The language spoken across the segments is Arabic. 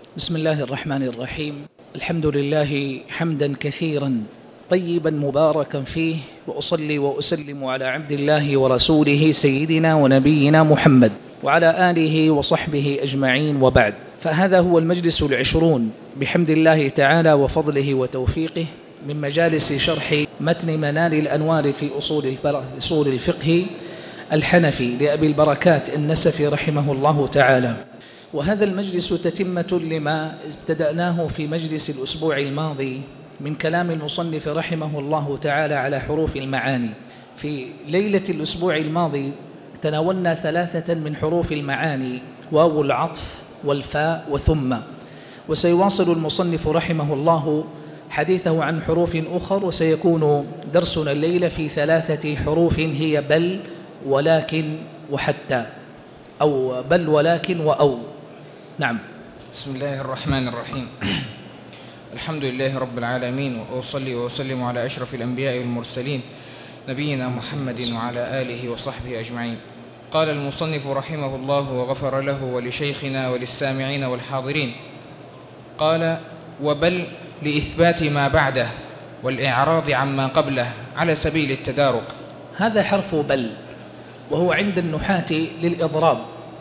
بسم الله الرحمن الرحيم. الحمد لله حمدا كثيرا طيبا مباركا فيه، وأصلي وأسلم على عبد الله ورسوله سيدنا ونبينا محمد وعلى آله وصحبه أجمعين، وبعد. فهذا هو المجلس 20 بحمد الله تعالى وفضله وتوفيقه من مجالس شرح متن منال الأنوار في أصول الفقه الحنفي لأبي البركات النسفي رحمه الله تعالى. وهذا المجلس تتمة لما ابتدأناه في مجلس الأسبوع الماضي من كلام المصنف رحمه الله تعالى على حروف المعاني. في ليلة الأسبوع الماضي تناولنا 3 من حروف المعاني: واو العطف والفاء وثم. وسيواصل المصنف رحمه الله حديثه عن حروف أخر، وسيكون درسنا الليلة في 3 حروف هي بل ولكن وحتى، أو بل ولكن وأو. نعم. بسم الله الرحمن الرحيم. الحمد لله رب العالمين، وأصلي وأسلم على أشرف الأنبياء والمرسلين نبينا محمد وعلى آله وصحبه أجمعين. قال المصنف رحمه الله وغفر له ولشيخنا وللسامعين والحاضرين، قال: وبل لإثبات ما بعده والإعراض عما قبله على سبيل التدارك. هذا حرف بل، وهو عند النحاة للإضراب.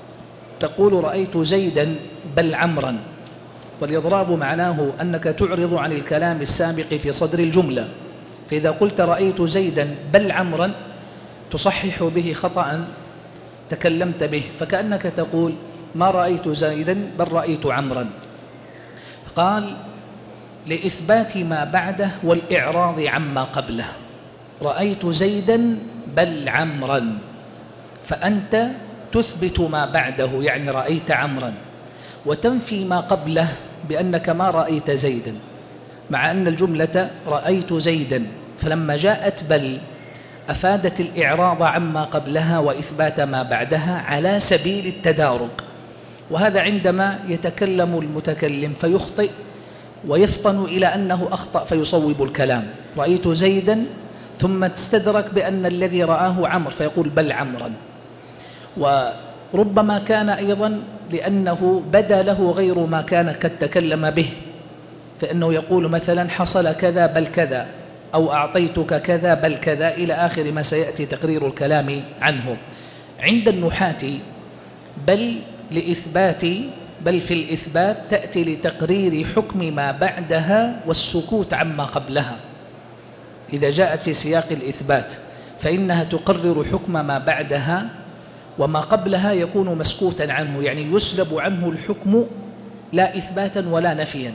تقول: رأيت زيدا بل عمرا. والإضراب معناه أنك تعرض عن الكلام السابق في صدر الجملة. فإذا قلت رأيت زيدا بل عمرا تصحح به خطأ تكلمت به، فكأنك تقول: ما رأيت زيدا بل رأيت عمرا. قال: لإثبات ما بعده والإعراض عما قبله. رأيت زيدا بل عمرا، فأنت تثبت ما بعده يعني رأيت عمرا، وتنفي ما قبله بأنك ما رأيت زيدا، مع أن الجملة رأيت زيدا، فلما جاءت بل أفادت الإعراض عما قبلها وإثبات ما بعدها على سبيل التدارك. وهذا عندما يتكلم المتكلم فيخطئ ويفطن إلى أنه أخطأ فيصوب الكلام. رأيت زيدا ثم تستدرك بأن الذي رآه عمرو فيقول بل عمرا. وربما كان أيضا لأنه بدا له غير ما كان قد تكلم به، فإنه يقول مثلا: حصل كذا بل كذا، أو أعطيتك كذا بل كذا، إلى آخر ما سيأتي تقرير الكلام عنه. عند النحاة بل لإثبات، بل في الإثبات تأتي لتقرير حكم ما بعدها والسكوت عما قبلها. إذا جاءت في سياق الإثبات فإنها تقرر حكم ما بعدها، وما قبلها يكون مسكوتا عنه، يعني يسلب عنه الحكم لا إثباتا ولا نفيا.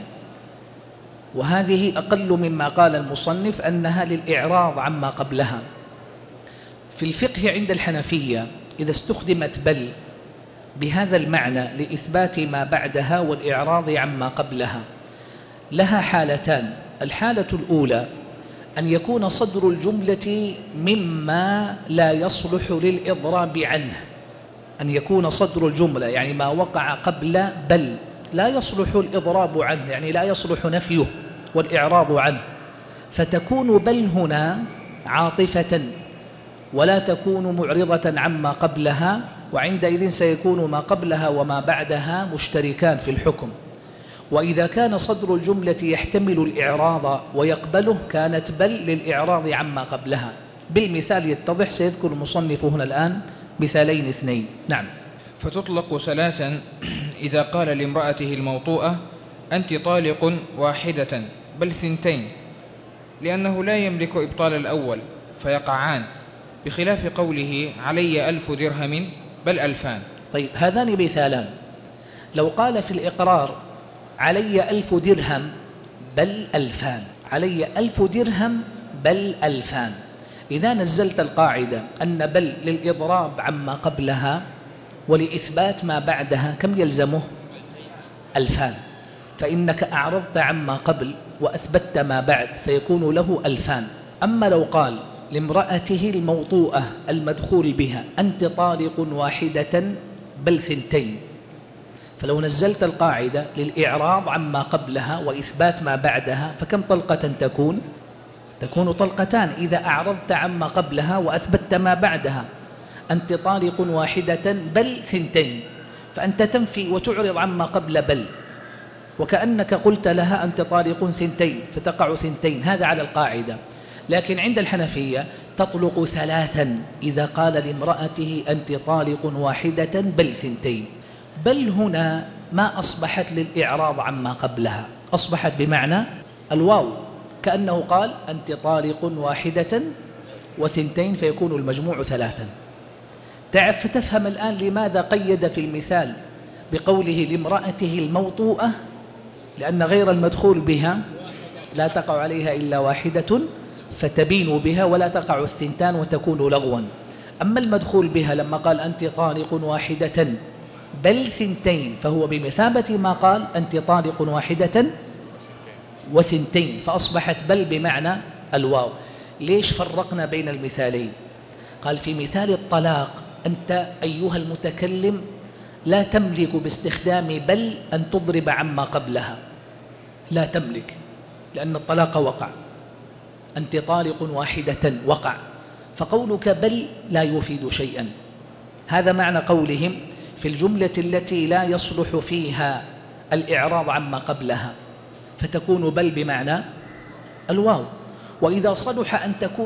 وهذه أقل مما قال المصنف أنها للإعراض عما قبلها. في الفقه عند الحنفية إذا استخدمت بل بهذا المعنى لإثبات ما بعدها والإعراض عما قبلها لها حالتان. الحالة الأولى أن يكون صدر الجملة مما لا يصلح للإضراب عنه، أن يكون صدر الجملة يعني ما وقع قبل بل لا يصلح الإضراب عنه، يعني لا يصلح نفيه والإعراض عنه، فتكون بل هنا عاطفة ولا تكون معرضة عما قبلها، وعندئذ سيكون ما قبلها وما بعدها مشتركان في الحكم. وإذا كان صدر الجملة يحتمل الإعراض ويقبله كانت بل للإعراض عما قبلها. بالمثال يتضح، سيذكر المصنف هنا الآن مثالين 2. نعم. فتطلق 3 إذا قال لامرأته الموطوءة: أنت طالق واحدة بل 2، لأنه لا يملك إبطال الأول فيقعان، بخلاف قوله: علي 1000 درهم بل 2000. طيب، هذان مثالان. لو قال في الإقرار: علي 1000 درهم بل 2000، علي 1000 درهم بل 2000، إذا نزلت القاعدة أن بل للإضراب عما قبلها ولإثبات ما بعدها كم يلزمه؟ 2000، فإنك أعرضت عما قبل وأثبتت ما بعد فيكون له 2000. أما لو قال لامرأته الموطوءة المدخول بها: أنت طالق واحدة بل 2، فلو نزلت القاعدة للإعراض عما قبلها وإثبات ما بعدها فكم طلقة تكون؟ تكون طلقتان إذا أعرضت عما قبلها وأثبتت ما بعدها. أنت طالق واحدة بل 2، فأنت تنفي وتعرض عما قبل بل، وكأنك قلت لها أنت طالق ثنتين فتقع ثنتين، هذا على القاعدة. لكن عند الحنفية تطلق ثلاثا إذا قال لامرأته أنت طالق واحدة بل ثنتين. بل هنا ما أصبحت للإعراض عما قبلها، أصبحت بمعنى الواو، كأنه قال أنت طالق واحدة وثنتين فيكون المجموع ثلاثا. تعرف فتفهم الآن لماذا قيد في المثال بقوله لامرأته الموطوءة، لأن غير المدخول بها لا تقع عليها إلا واحدة فتبين بها ولا تقع الثنتان وتكون لغوا. أما المدخول بها لما قال أنت طالق واحدة بل ثنتين فهو بمثابة ما قال أنت طالق واحدة وثنتين، فأصبحت بل بمعنى الواو. ليش فرقنا بين المثالين؟ قال في مثال الطلاق أنت أيها المتكلم لا تملك باستخدام بل أن تضرب عما قبلها، لا تملك، لأن الطلاق وقع، أنت طالق واحدة وقع، فقولك بل لا يفيد شيئا. هذا معنى قولهم في الجملة التي لا يصلح فيها الإعراض عما قبلها فتكون بل بمعنى الواو. وإذا صلح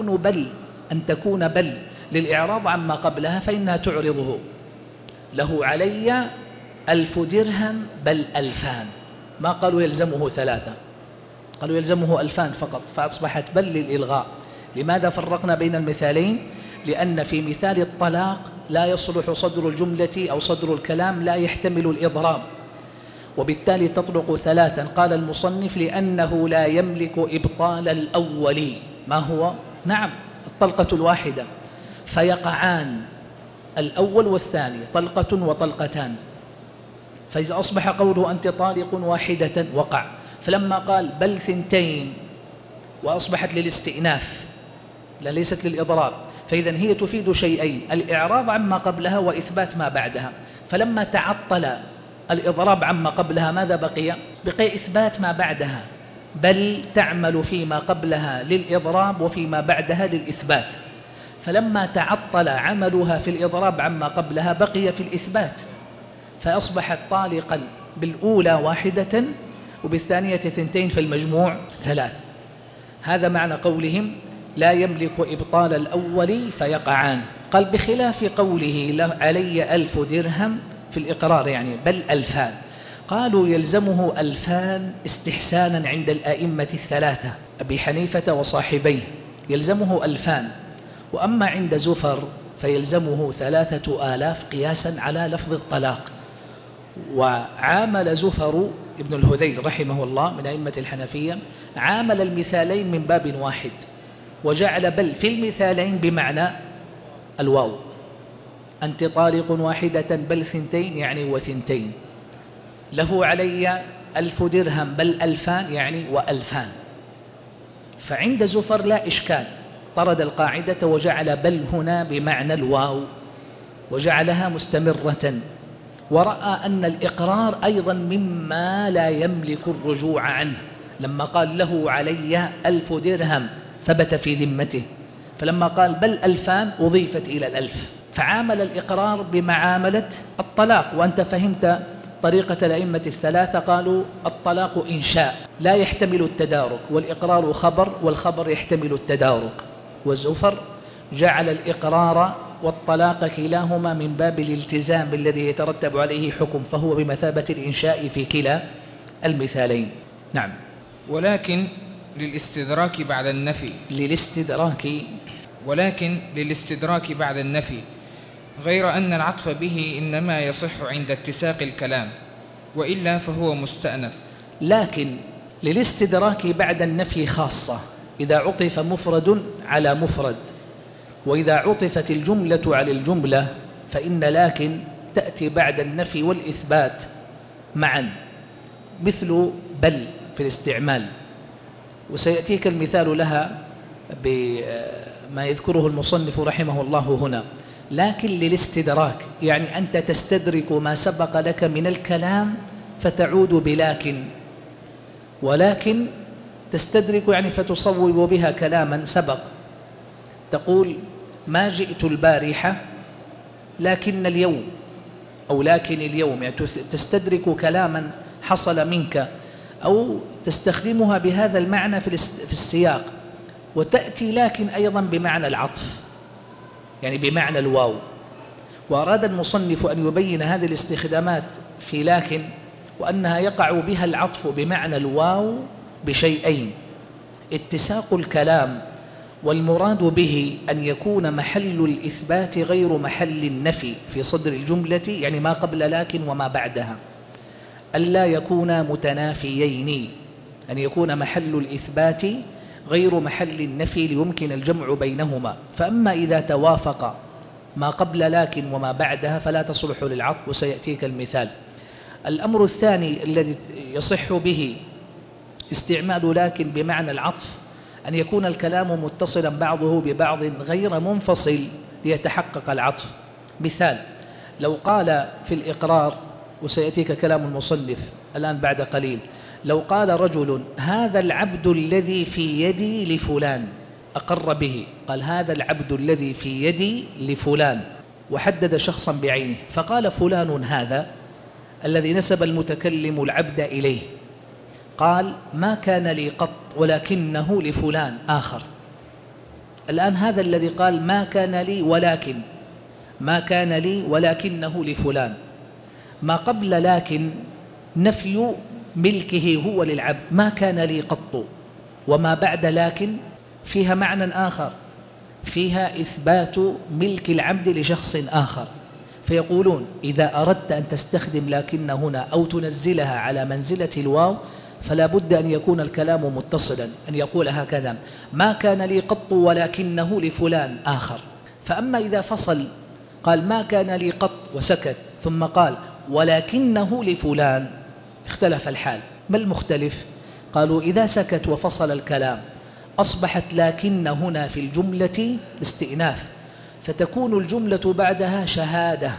أن تكون بل للإعراض عما قبلها فإنها تعرضه. له علي 1000 درهم بل 2000، ما قالوا يلزمه 3، قالوا يلزمه 2000 فقط، فأصبحت بل للإلغاء. لماذا فرقنا بين المثالين؟ لأن في مثال الطلاق لا يصلح صدر الجملة أو صدر الكلام لا يحتمل الإضراب، وبالتالي تطلق ثلاثا. قال المصنف لأنه لا يملك إبطال الأول، ما هو؟ نعم الطلقة الواحدة، فيقعان الأول والثاني طلقة وطلقتان. فإذا أصبح قوله أنت طالق واحدة وقع، فلما قال بل ثنتين وأصبحت للاستئناف لا ليست للإضراب، فإذا هي تفيد شيئين: الإعراض عما قبلها وإثبات ما بعدها. فلما تعطل الإضراب عما قبلها ماذا بقي؟ بقي إثبات ما بعدها، بل تعمل فيما قبلها للإضراب وفيما بعدها للإثبات. فلما تعطل عملها في الإضراب عما قبلها بقي في الإثبات، فأصبحت طالقا بالأولى واحدة وبالثانية ثنتين في المجموع 3. هذا معنى قولهم لا يملك إبطال الأول فيقعان. قال بخلاف قوله علي 1000 درهم في الإقرار يعني بل 2000، قالوا يلزمه 2000 استحسانا عند الأئمة الثلاثة أبي حنيفة وصاحبيه يلزمه 2000، وأما عند زفر فيلزمه 3000 قياسا على لفظ الطلاق. وعامل زفر ابن الهذيل رحمه الله من أئمة الحنفية عامل المثالين من باب واحد، وجعل بل في المثالين بمعنى الواو، أنت طالق واحدة بل ثنتين يعني وثنتين، له علي 1000 درهم بل 2000 يعني و2000. فعند زفر لا إشكال، طرد القاعدة وجعل بل هنا بمعنى الواو وجعلها مستمرة، ورأى أن الإقرار أيضا مما لا يملك الرجوع عنه. لما قال له علي 1000 درهم ثبت في ذمته، فلما قال بل 2000 أضيفت إلى 1000، فعامل الإقرار بمعاملة الطلاق. وأنت فهمت طريقة الأئمة الثلاثة، قالوا الطلاق إنشاء لا يحتمل التدارك، والإقرار خبر والخبر يحتمل التدارك. والزفر جعل الإقرار والطلاق كلاهما من باب الالتزام الذي يترتب عليه حكم، فهو بمثابة الإنشاء في كلا المثالين. نعم. ولكن للاستدراك بعد النفي للاستدراك بعد النفي، غير أن العطف به إنما يصح عند اتساق الكلام، وإلا فهو مستأنف. لكن للاستدراك بعد النفي خاصة إذا عطف مفرد على مفرد، وإذا عطفت الجملة على الجملة فإن لكن تأتي بعد النفي والإثبات معا، مثل بل في الاستعمال، وسيأتيك المثال لها بما يذكره المصنف رحمه الله هنا. لكن للاستدراك يعني أنت تستدرك ما سبق لك من الكلام فتعود بلكن، ولكن تستدرك يعني فتصوب بها كلاما سبق. تقول ما جئت البارحة لكن اليوم، أو لكن اليوم، يعني تستدرك كلاما حصل منك أو تستخدمها بهذا المعنى في السياق. وتأتي لكن أيضا بمعنى العطف، يعني بمعنى الواو. وأراد المصنف أن يبين هذه الاستخدامات في لكن، وأنها يقع بها العطف بمعنى الواو بشيئين: اتساق الكلام، والمراد به أن يكون محل الإثبات غير محل النفي في صدر الجملة، يعني ما قبل لكن وما بعدها، ألا يكونا متنافيين، أن يكون محل الإثبات غير محل النفي ليمكن الجمع بينهما. فأما إذا توافق ما قبل لكن وما بعدها فلا تصلح للعطف، وسيأتيك المثال. الأمر الثاني الذي يصح به استعمال لكن بمعنى العطف أن يكون الكلام متصلا بعضه ببعض غير منفصل ليتحقق العطف. مثال: لو قال في الإقرار، وسيأتيك كلام المصنف الآن بعد قليل، لو قال رجل: هذا العبد الذي في يدي لفلان، أقر به، قال: هذا العبد الذي في يدي لفلان، وحدد شخصا بعينه، فقال فلان هذا الذي نسب المتكلم العبد إليه، قال: ما كان لي قط ولكنه لفلان آخر. الآن هذا الذي قال ما كان لي ولكن، ما كان لي ولكنه لفلان، ما قبل لكن نفي ملكه هو للعبد، ما كان لي قط، وما بعد لكن فيها معنى آخر، فيها إثبات ملك العبد لشخص آخر. فيقولون: إذا أردت أن تستخدم لكن هنا أو تنزلها على منزلة الواو فلا بد أن يكون الكلام متصلا، أن يقول هكذا: ما كان لي قط ولكنه لفلان آخر. فأما إذا فصل قال ما كان لي قط وسكت، ثم قال ولكنه لفلان، اختلف الحال. ما المختلف؟ قالوا: إذا سكت وفصل الكلام أصبحت لكن هنا في الجملة استئناف، فتكون الجملة بعدها شهادة،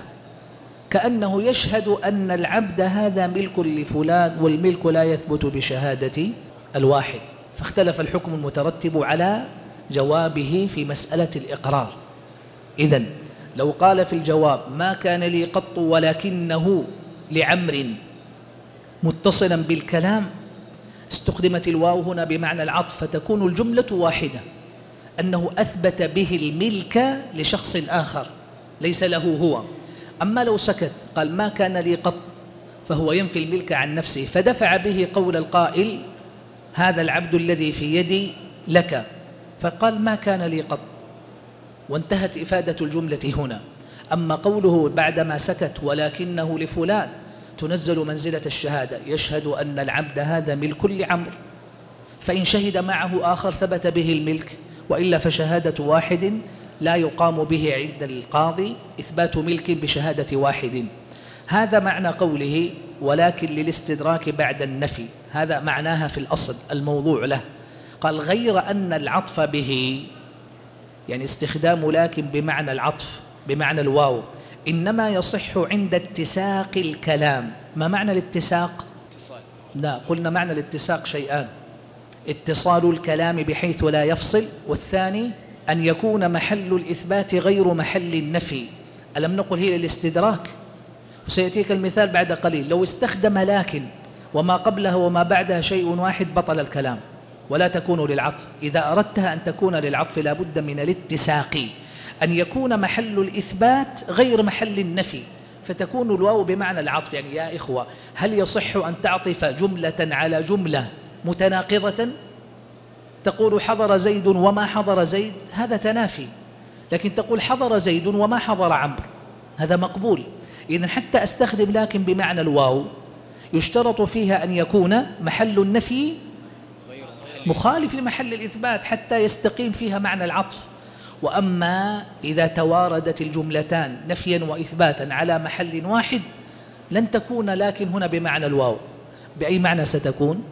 كأنه يشهد أن العبد هذا ملك لفلان، والملك لا يثبت بشهادة الواحد. فاختلف الحكم المترتب على جوابه في مسألة الإقرار. إذن لو قال في الجواب ما كان لي قط ولكنه لعمر متصلا بالكلام، استخدمت الواو هنا بمعنى العطف، فتكون الجملة واحدة، أنه أثبت به الملك لشخص آخر ليس له هو. أما لو سكت قال ما كان لي قط، فهو ينفي الملك عن نفسه، فدفع به قول القائل هذا العبد الذي في يدي لك، فقال ما كان لي قط، وانتهت إفادة الجملة هنا. أما قوله بعدما سكت ولكنه لفلان تنزل منزلة الشهادة، يشهد أن العبد هذا ملك لعمر، فإن شهد معه آخر ثبت به الملك، وإلا فشهادة واحد لا يقام به عند القاضي إثبات ملك بشهادة واحد. هذا معنى قوله ولكن للاستدراك بعد النفي، هذا معناها في الأصل الموضوع له. قال: غير أن العطف به، يعني استخدام لكن بمعنى العطف بمعنى الواو، إنما يصح عند اتساق الكلام. ما معنى الاتساق؟ لا، قلنا معنى الاتساق شيئان: اتصال الكلام بحيث لا يفصل، والثاني أن يكون محل الإثبات غير محل النفي. ألم نقل هي الاستدراك؟ وسيأتيك المثال بعد قليل. لو استخدم لكن وما قبلها وما بعدها شيء واحد بطل الكلام ولا تكون للعطف. إذا أردتها أن تكون للعطف لا بد من الاتساق، أن يكون محل الإثبات غير محل النفي، فتكون الواو بمعنى العطف. يعني يا إخوة، هل يصح أن تعطف جملة على جملة متناقضة؟ تقول حضر زيد وما حضر زيد، هذا تنافي. لكن تقول حضر زيد وما حضر عمرو، هذا مقبول. إذن حتى أستخدم لكن بمعنى الواو يشترط فيها أن يكون محل النفي مخالف لمحل الإثبات حتى يستقيم فيها معنى العطف. وأما إذا تواردت الجملتان نفيا وإثباتا على محل واحد لن تكون لكن هنا بمعنى الواو. بأي معنى ستكون؟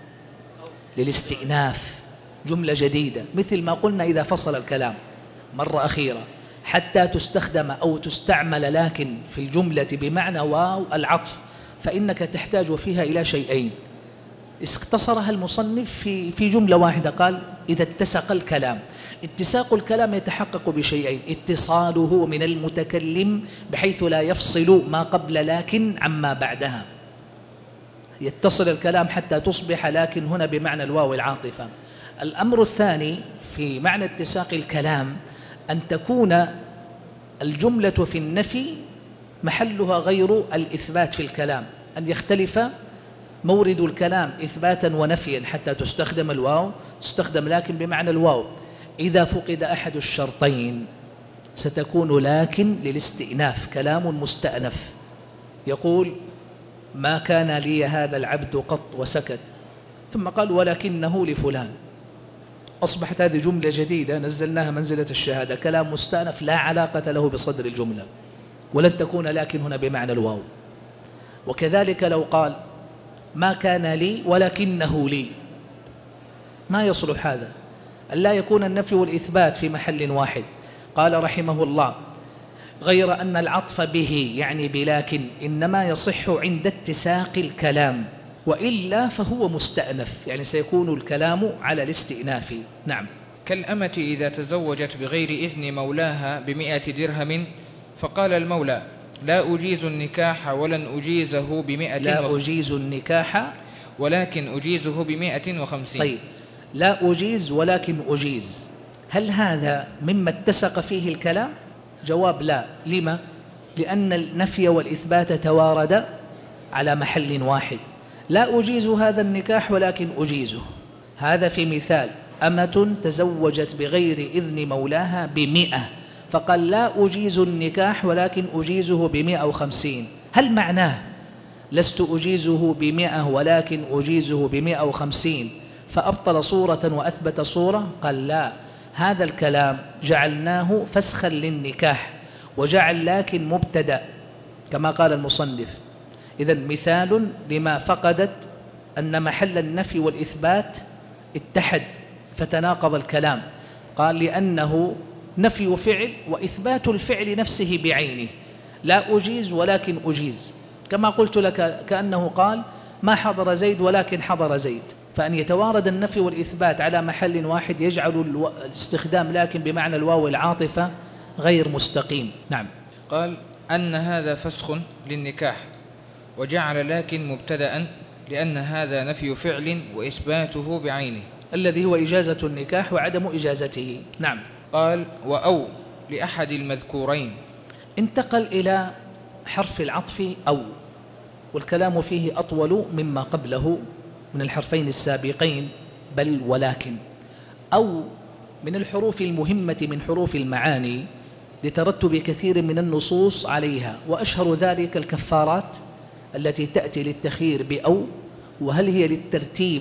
للاستئناف، جملة جديدة، مثل ما قلنا إذا فصل الكلام مرة أخيرة. حتى تستخدم أو تستعمل لكن في الجملة بمعنى واو العطف، فإنك تحتاج فيها إلى شيئين اختصرها المصنف في جملة واحدة. قال: إذا اتسق الكلام. اتساق الكلام يتحقق بشيئين: اتصاله من المتكلم بحيث لا يفصل ما قبل لكن عما بعدها، يتصل الكلام حتى تصبح، لكن هنا بمعنى الواو العاطفة. الأمر الثاني في معنى اتساق الكلام أن تكون الجملة في النفي محلها غير الإثبات في الكلام، أن يختلف مورد الكلام إثباتا ونفيا حتى تستخدم الواو، تستخدم لكن بمعنى الواو. إذا فقد أحد الشرطين ستكون لكن للاستئناف، كلام مستأنف. يقول ما كان لي هذا العبد قط وسكت، ثم قال ولكنه لفلان، أصبحت هذه جملة جديدة نزلناها منزلة الشهادة، كلام مستأنف لا علاقة له بصدر الجملة، ولن تكون لكن هنا بمعنى الواو. وكذلك لو قال ما كان لي ولكنه لي، ما يصلح هذا، أن لا يكون النفي والإثبات في محل واحد. قال رحمه الله غير أن العطف به يعني بلكن إنما يصح عند اتساق الكلام، وإلا فهو مستأنف، يعني سيكون الكلام على الاستئناف. نعم. كالأمة إذا تزوجت بغير إذن مولاها ب100 درهم، فقال المولى لا أجيز النكاح ولن أجيزه لا أجيز النكاح ولكن أجيزه ب150. طيب، لا أجيز ولكن أجيز، هل هذا مما اتسق فيه الكلام؟ جواب لا. لما؟ لأن النفي والإثبات توارد على محل واحد. لا أجيز هذا النكاح ولكن أجيزه، هذا في مثال أمة تزوجت بغير إذن مولاها ب100، فقال لا أجيز النكاح ولكن أجيزه ب150. هل معناه لست أجيزه ب100 ولكن أجيزه ب150 فأبطل صورة وأثبت صورة؟ قال لا، هذا الكلام جعلناه فسخا للنكاح، وجعل لكن مبتدأ كما قال المصنف. إذن مثال لما فقدت أن محل النفي والإثبات اتحد فتناقض الكلام. قال لأنه نفي فعل وإثبات الفعل نفسه بعينه، لا أجيز ولكن أجيز، كما قلت لك كأنه قال ما حضر زيد ولكن حضر زيد. فأن يتوارد النفي والإثبات على محل واحد يجعل الاستخدام لكن بمعنى الواو العاطفة غير مستقيم. نعم. قال أن هذا فسخ للنكاح، وجعل لكن مبتدأ لأن هذا نفي فعل وإثباته بعينه، الذي هو إجازة النكاح وعدم إجازته. نعم. قال وأو لأحد المذكورين. انتقل إلى حرف العطف أو، والكلام فيه أطول مما قبله من الحرفين السابقين، بل ولكن. أو من الحروف المهمة من حروف المعاني لترتب كثير من النصوص عليها، وأشهر ذلك الكفارات التي تأتي للتخيير بأو، وهل هي للترتيب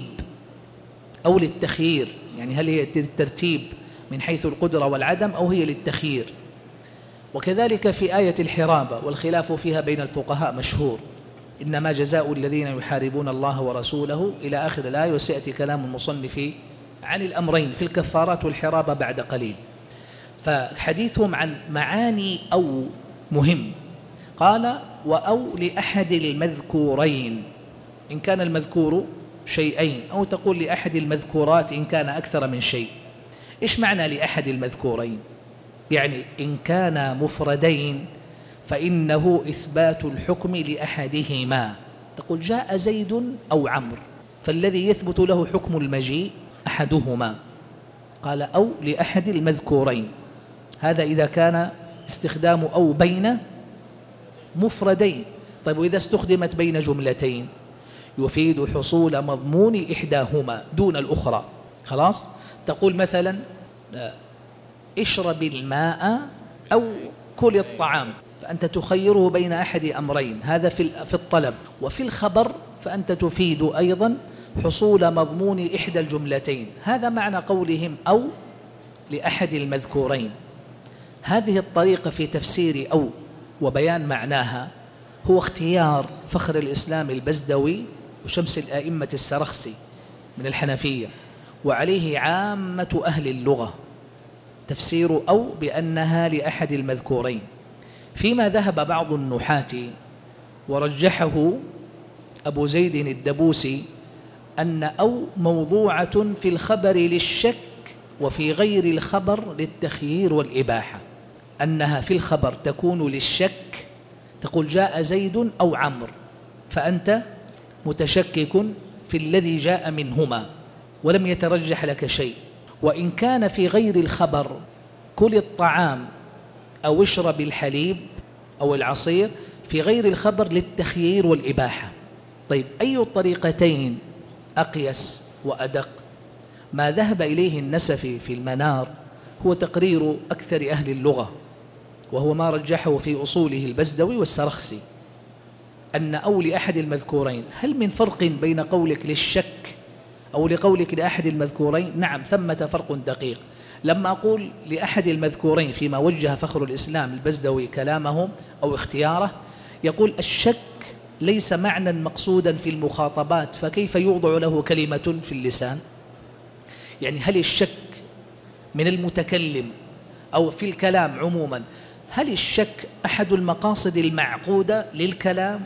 أو للتخيير، يعني هل هي للترتيب من حيث القدرة والعدم أو هي للتخيير. وكذلك في آية الحرابة، والخلاف فيها بين الفقهاء مشهور، إنما جزاء الذين يحاربون الله ورسوله إلى آخر الآية، وسيأتي كلام المصنف عن الأمرين في الكفارات والحرابة بعد قليل. فحديثهم عن معاني أو مهم. قال وأو لأحد المذكورين إن كان المذكور شيئين، أو تقول لأحد المذكورات إن كان أكثر من شيء. إيش معنى لأحد المذكورين؟ يعني إن كان مفردين فإنه إثبات الحكم لأحدهما، تقول جاء زيد أو عمرو، فالذي يثبت له حكم المجيء أحدهما. قال أو لأحد المذكورين، هذا إذا كان استخدام أو بين مفردين. طيب وإذا استخدمت بين جملتين يفيد حصول مضمون إحداهما دون الأخرى. خلاص، تقول مثلا اشرب الماء أو كل الطعام، فأنت تخيره بين أحد أمرين، هذا في الطلب. وفي الخبر فأنت تفيد أيضا حصول مضمون إحدى الجملتين. هذا معنى قولهم أو لأحد المذكورين. هذه الطريقة في تفسير أو وبيان معناها هو اختيار فخر الإسلام البزدوي وشمس الآئمة السرخسي من الحنفية، وعليه عامة أهل اللغة، تفسير أو بأنها لأحد المذكورين. فيما ذهب بعض النحاة ورجحه أبو زيد الدبوسي أن أو موضوعة في الخبر للشك وفي غير الخبر للتخيير والإباحة، أنها في الخبر تكون للشك، تقول جاء زيد أو عمرو، فأنت متشكك في الذي جاء منهما ولم يترجح لك شيء. وإن كان في غير الخبر كل الطعام أو اشرب الحليب أو العصير، في غير الخبر للتخيير والإباحة. طيب أي الطريقتين أقيس وأدق؟ ما ذهب إليه النسفي في المنار هو تقرير أكثر أهل اللغة، وهو ما رجحه في أصوله البزدوي والسرخسي، أن أو لأحد المذكورين. هل من فرق بين قولك للشك أو لقولك لأحد المذكورين؟ نعم، ثمة فرق دقيق. لما أقول لأحد المذكورين فيما وجه فخر الإسلام البزدوي كلامه أو اختياره، يقول الشك ليس معنى مقصودا في المخاطبات، فكيف يوضع له كلمة في اللسان؟ يعني هل الشك من المتكلم أو في الكلام عموما، هل الشك أحد المقاصد المعقودة للكلام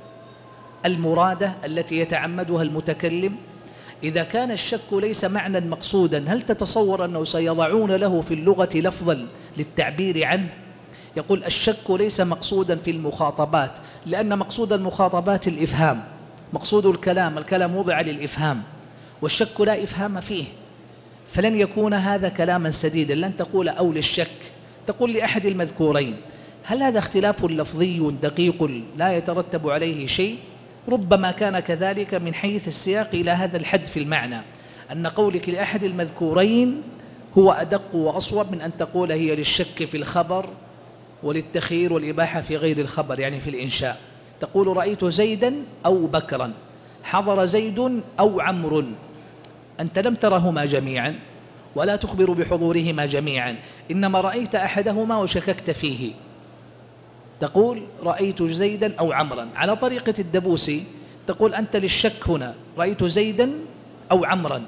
المرادة التي يتعمدها المتكلم؟ إذا كان الشك ليس معنى مقصودا، هل تتصور أنه سيضعون له في اللغة لفظا للتعبير عنه؟ يقول الشك ليس مقصودا في المخاطبات، لأن مقصود المخاطبات الإفهام، مقصود الكلام وضع للإفهام، والشك لا إفهام فيه، فلن يكون هذا كلاما سديدا. لن تقول أو للشك، تقول لأحد المذكورين. هل هذا اختلاف لفظي دقيق لا يترتب عليه شيء؟ ربما كان كذلك من حيث السياق إلى هذا الحد في المعنى، أن قولك لأحد المذكورين هو أدق وأصوب من أن تقول هي للشك في الخبر وللتخيير والإباحة في غير الخبر، يعني في الإنشاء. تقول رأيت زيدا أو بكرا، حضر زيد أو عمرو، أنت لم ترهما جميعا ولا تخبر بحضورهما جميعا، إنما رأيت أحدهما وشككت فيه، تقول رأيت زيدا أو عمرا. على طريقة الدبوسي تقول أنت للشك هنا رأيت زيدا أو عمرا،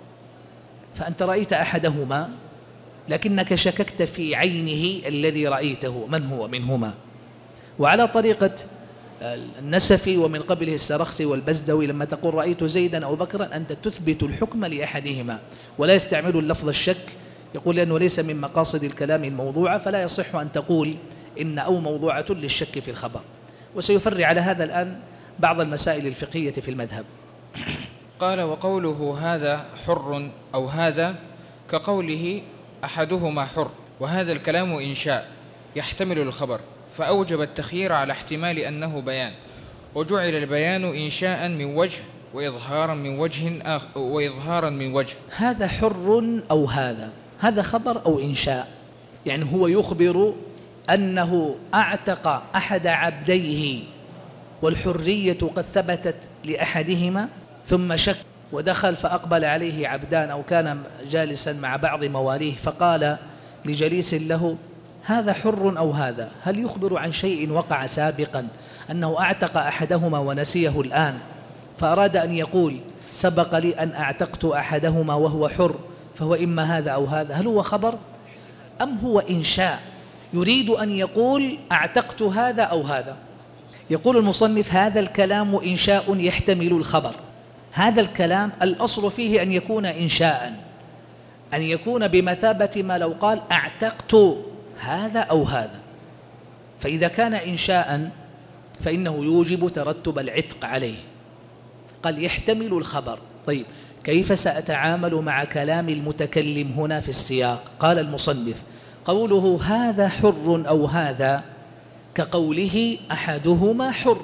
فأنت رأيت أحدهما لكنك شككت في عينه الذي رأيته من هو منهما. وعلى طريقة النسفي ومن قبله السرخسي والبزدوي لما تقول رأيت زيدا أو بكرا، أنت تثبت الحكم لأحدهما، ولا يستعمل اللفظ الشك، يقول لأنه ليس من مقاصد الكلام الموضوعة، فلا يصح أن تقول إن أو موضوعة للشك في الخبر. وسيفرع على هذا الآن بعض المسائل الفقهية في المذهب. قال وقوله هذا حر أو هذا كقوله أحدهما حر، وهذا الكلام إنشاء يحتمل الخبر، فأوجب التخيير على احتمال أنه بيان، وجعل البيان إنشاء من وجه وإظهارا من وجه وإظهارا من وجه. هذا حر أو هذا خبر أو إنشاء، يعني هو يخبر أنه أعتق أحد عبديه والحرية قد ثبتت لأحدهما، ثم شك ودخل فأقبل عليه عبدان أو كان جالسا مع بعض مواليه فقال لجليس له هذا حر أو هذا. هل يخبر عن شيء وقع سابقا أنه أعتق أحدهما ونسيه الآن، فأراد أن يقول سبق لي أن أعتقت أحدهما وهو حر، فهو إما هذا أو هذا؟ هل هو خبر أم هو إنشاء يريد أن يقول أعتقت هذا أو هذا؟ يقول المصنف هذا الكلام إنشاء يحتمل الخبر. هذا الكلام الأصل فيه أن يكون إنشاء، أن يكون بمثابة ما لو قال أعتقت هذا أو هذا. فإذا كان إنشاء فإنه يوجب ترتب العتق عليه. قال يحتمل الخبر. طيب كيف سأتعامل مع كلام المتكلم هنا في السياق؟ قال المصنف قوله هذا حر أو هذا كقوله أحدهما حر.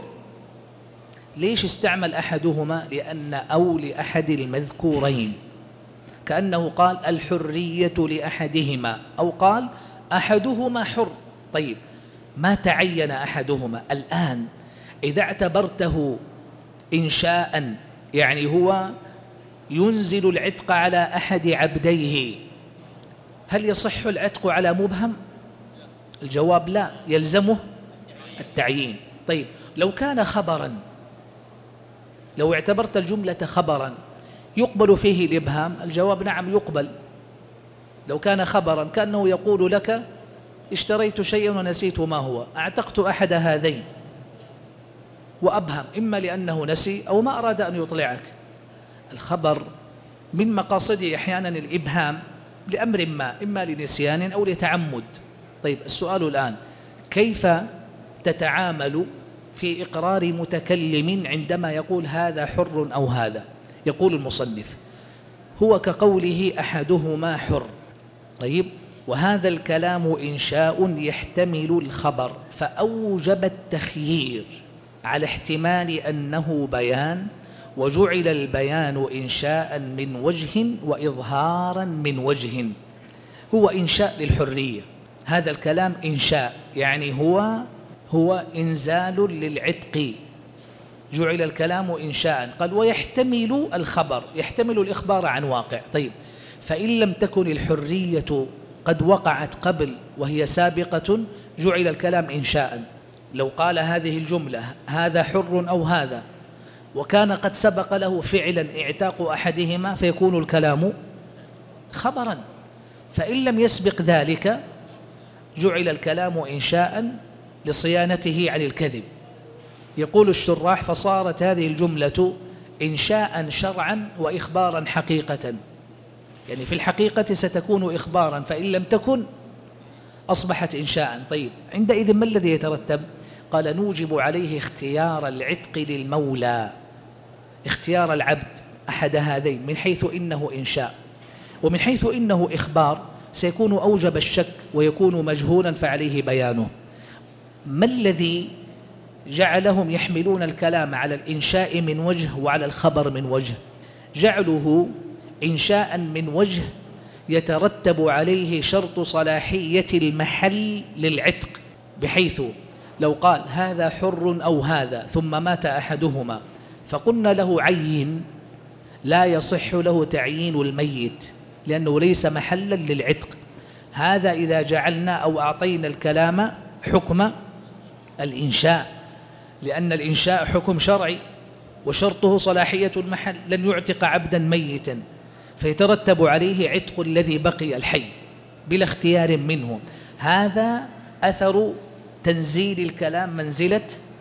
ليش استعمل أحدهما؟ لأن أو لأحد المذكورين، كأنه قال الحرية لأحدهما أو قال أحدهما حر. طيب ما تعين أحدهما الآن؟ إذا اعتبرته إنشاء يعني هو ينزل العتق على أحد عبديه، هل يصح العتق على مبهم؟ الجواب لا، يلزمه التعيين. طيب لو كان خبرا، لو اعتبرت الجملة خبرا يقبل فيه الإبهام؟ الجواب نعم يقبل. لو كان خبرا كأنه يقول لك اشتريت شيئا ونسيت ما هو، اعتقت أحد هذين، وأبهم إما لأنه نسي أو ما أراد أن يطلعك. الخبر من مقاصده أحيانا الإبهام لأمر ما، إما لنسيان أو لتعمد. طيب السؤال الآن كيف تتعامل في إقرار متكلم عندما يقول هذا حر أو هذا. يقول المصنف: هو كقوله أحدهما حر. طيب، وهذا الكلام إنشاء يحتمل الخبر فأوجب التخيير على احتمال أنه بيان، وجعل البيان إنشاء من وجه وإظهارا من وجه. هو إنشاء للحرية، هذا الكلام إنشاء، يعني هو إنزال للعتق، جعل الكلام إنشاء. قال ويحتمل الخبر، يحتمل الإخبار عن واقع. طيب، فإن لم تكن الحرية قد وقعت قبل وهي سابقة جعل الكلام إنشاء. لو قال هذه الجملة هذا حر أو هذا وكان قد سبق له فعلا اعتاق أحدهما فيكون الكلام خبرا، فإن لم يسبق ذلك جعل الكلام إنشاء لصيانته عن الكذب. يقول الشراح: فصارت هذه الجملة إنشاء شرعا وإخبارا حقيقة، يعني في الحقيقة ستكون إخبارا، فإن لم تكن أصبحت إنشاء. طيب، عندئذ ما الذي يترتب؟ قال: نوجب عليه اختيار العتق للمولى، اختيار العبد أحد هذين، من حيث إنه إنشاء، ومن حيث إنه إخبار سيكون أوجب الشك ويكون مجهولا فعليه بيانه. ما الذي جعلهم يحملون الكلام على الإنشاء من وجه وعلى الخبر من وجه؟ جعله إنشاء من وجه يترتب عليه شرط صلاحية المحل للعتق، بحيث لو قال هذا حر أو هذا ثم مات أحدهما فقلنا له عين، لا يصح له تعيين الميت لأنه ليس محلا للعتق. هذا إذا جعلنا أو أعطينا الكلام حكم الإنشاء، لأن الإنشاء حكم شرعي وشرطه صلاحية المحل، لن يعتق عبدا ميتا فيترتب عليه عتق الذي بقي الحي بلا اختيار منه. هذا أثر تنزيل الكلام منزلة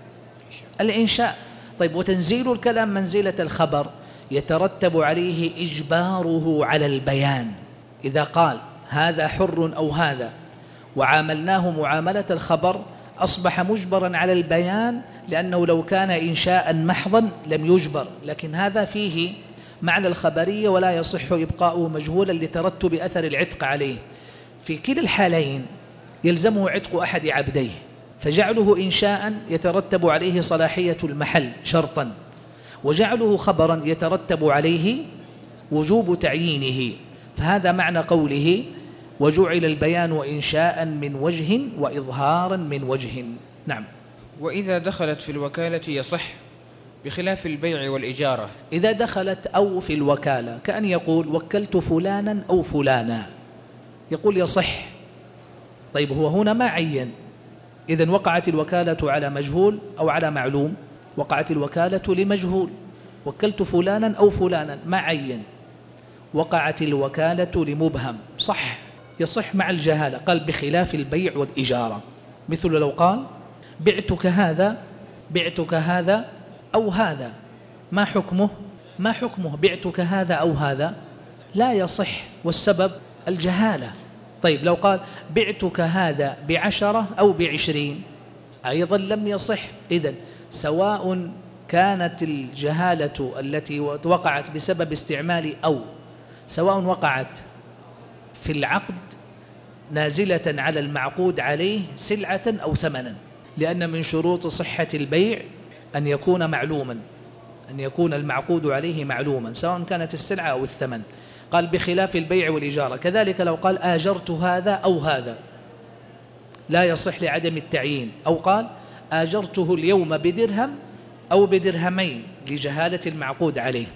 الإنشاء. طيب، وتنزيل الكلام منزلة الخبر يترتب عليه إجباره على البيان. إذا قال هذا حر أو هذا وعاملناه معاملة الخبر أصبح مجبرا على البيان، لأنه لو كان إنشاء محضا لم يجبر، لكن هذا فيه معنى الخبرية ولا يصح إبقاؤه مجهولا لترتب أثر العتق عليه. في كلا الحالين يلزمه عتق أحد عبديه، فجعله إنشاء يترتب عليه صلاحية المحل شرطا، وجعله خبرا يترتب عليه وجوب تعيينه. فهذا معنى قوله وجعل البيان إنشاء من وجه وإظهارا من وجه. نعم. وإذا دخلت في الوكالة يصح بخلاف البيع والإجارة. إذا دخلت أو في الوكالة كأن يقول وكلت فلانا أو فلانا، يقول يصح. طيب، هو هنا ما عين، إذن وقعت الوكالة على مجهول أو على معلوم؟ وقعت الوكالة لمجهول، وكلت فلانا أو فلانا ما عين. وقعت الوكالة لمبهم، صح، يصح مع الجهالة. قال بخلاف البيع والإجارة، مثل لو قال بعتك هذا أو هذا، ما حكمه؟ بعتك هذا أو هذا لا يصح، والسبب الجهالة. طيب، لو قال بعتك هذا ب10 أو ب20 أيضا لم يصح. إذن سواء كانت الجهالة التي وقعت بسبب استعمال أو، سواء وقعت في العقد نازلة على المعقود عليه سلعة أو ثمنا، لأن من شروط صحة البيع أن يكون معلوما، أن يكون المعقود عليه معلوما سواء كانت السلعة أو الثمن. قال بخلاف البيع والإجارة. كذلك لو قال آجرت هذا أو هذا لا يصح لعدم التعيين، أو قال آجرته اليوم بدرهم أو بدرهمين لجهالة المعقود عليه.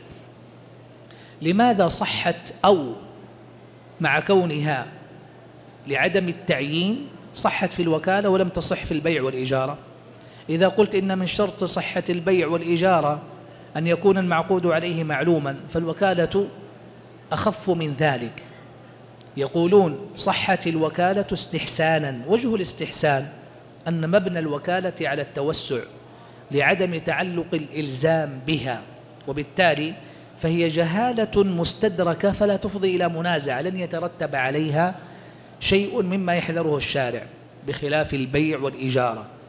لماذا صحت أو مع كونها لعدم التعيين صحت في الوكالة ولم تصح في البيع والإجارة؟ إذا قلت إن من شرط صحة البيع والإجارة أن يكون المعقود عليه معلوما، فالوكالة أخف من ذلك. يقولون صحت الوكالة استحسانا. وجه الاستحسان أن مبنى الوكالة على التوسع لعدم تعلق الإلزام بها، وبالتالي فهي جهالة مستدركة فلا تفضي إلى منازع، لن يترتب عليها شيء مما يحذره الشارع، بخلاف البيع والإجارة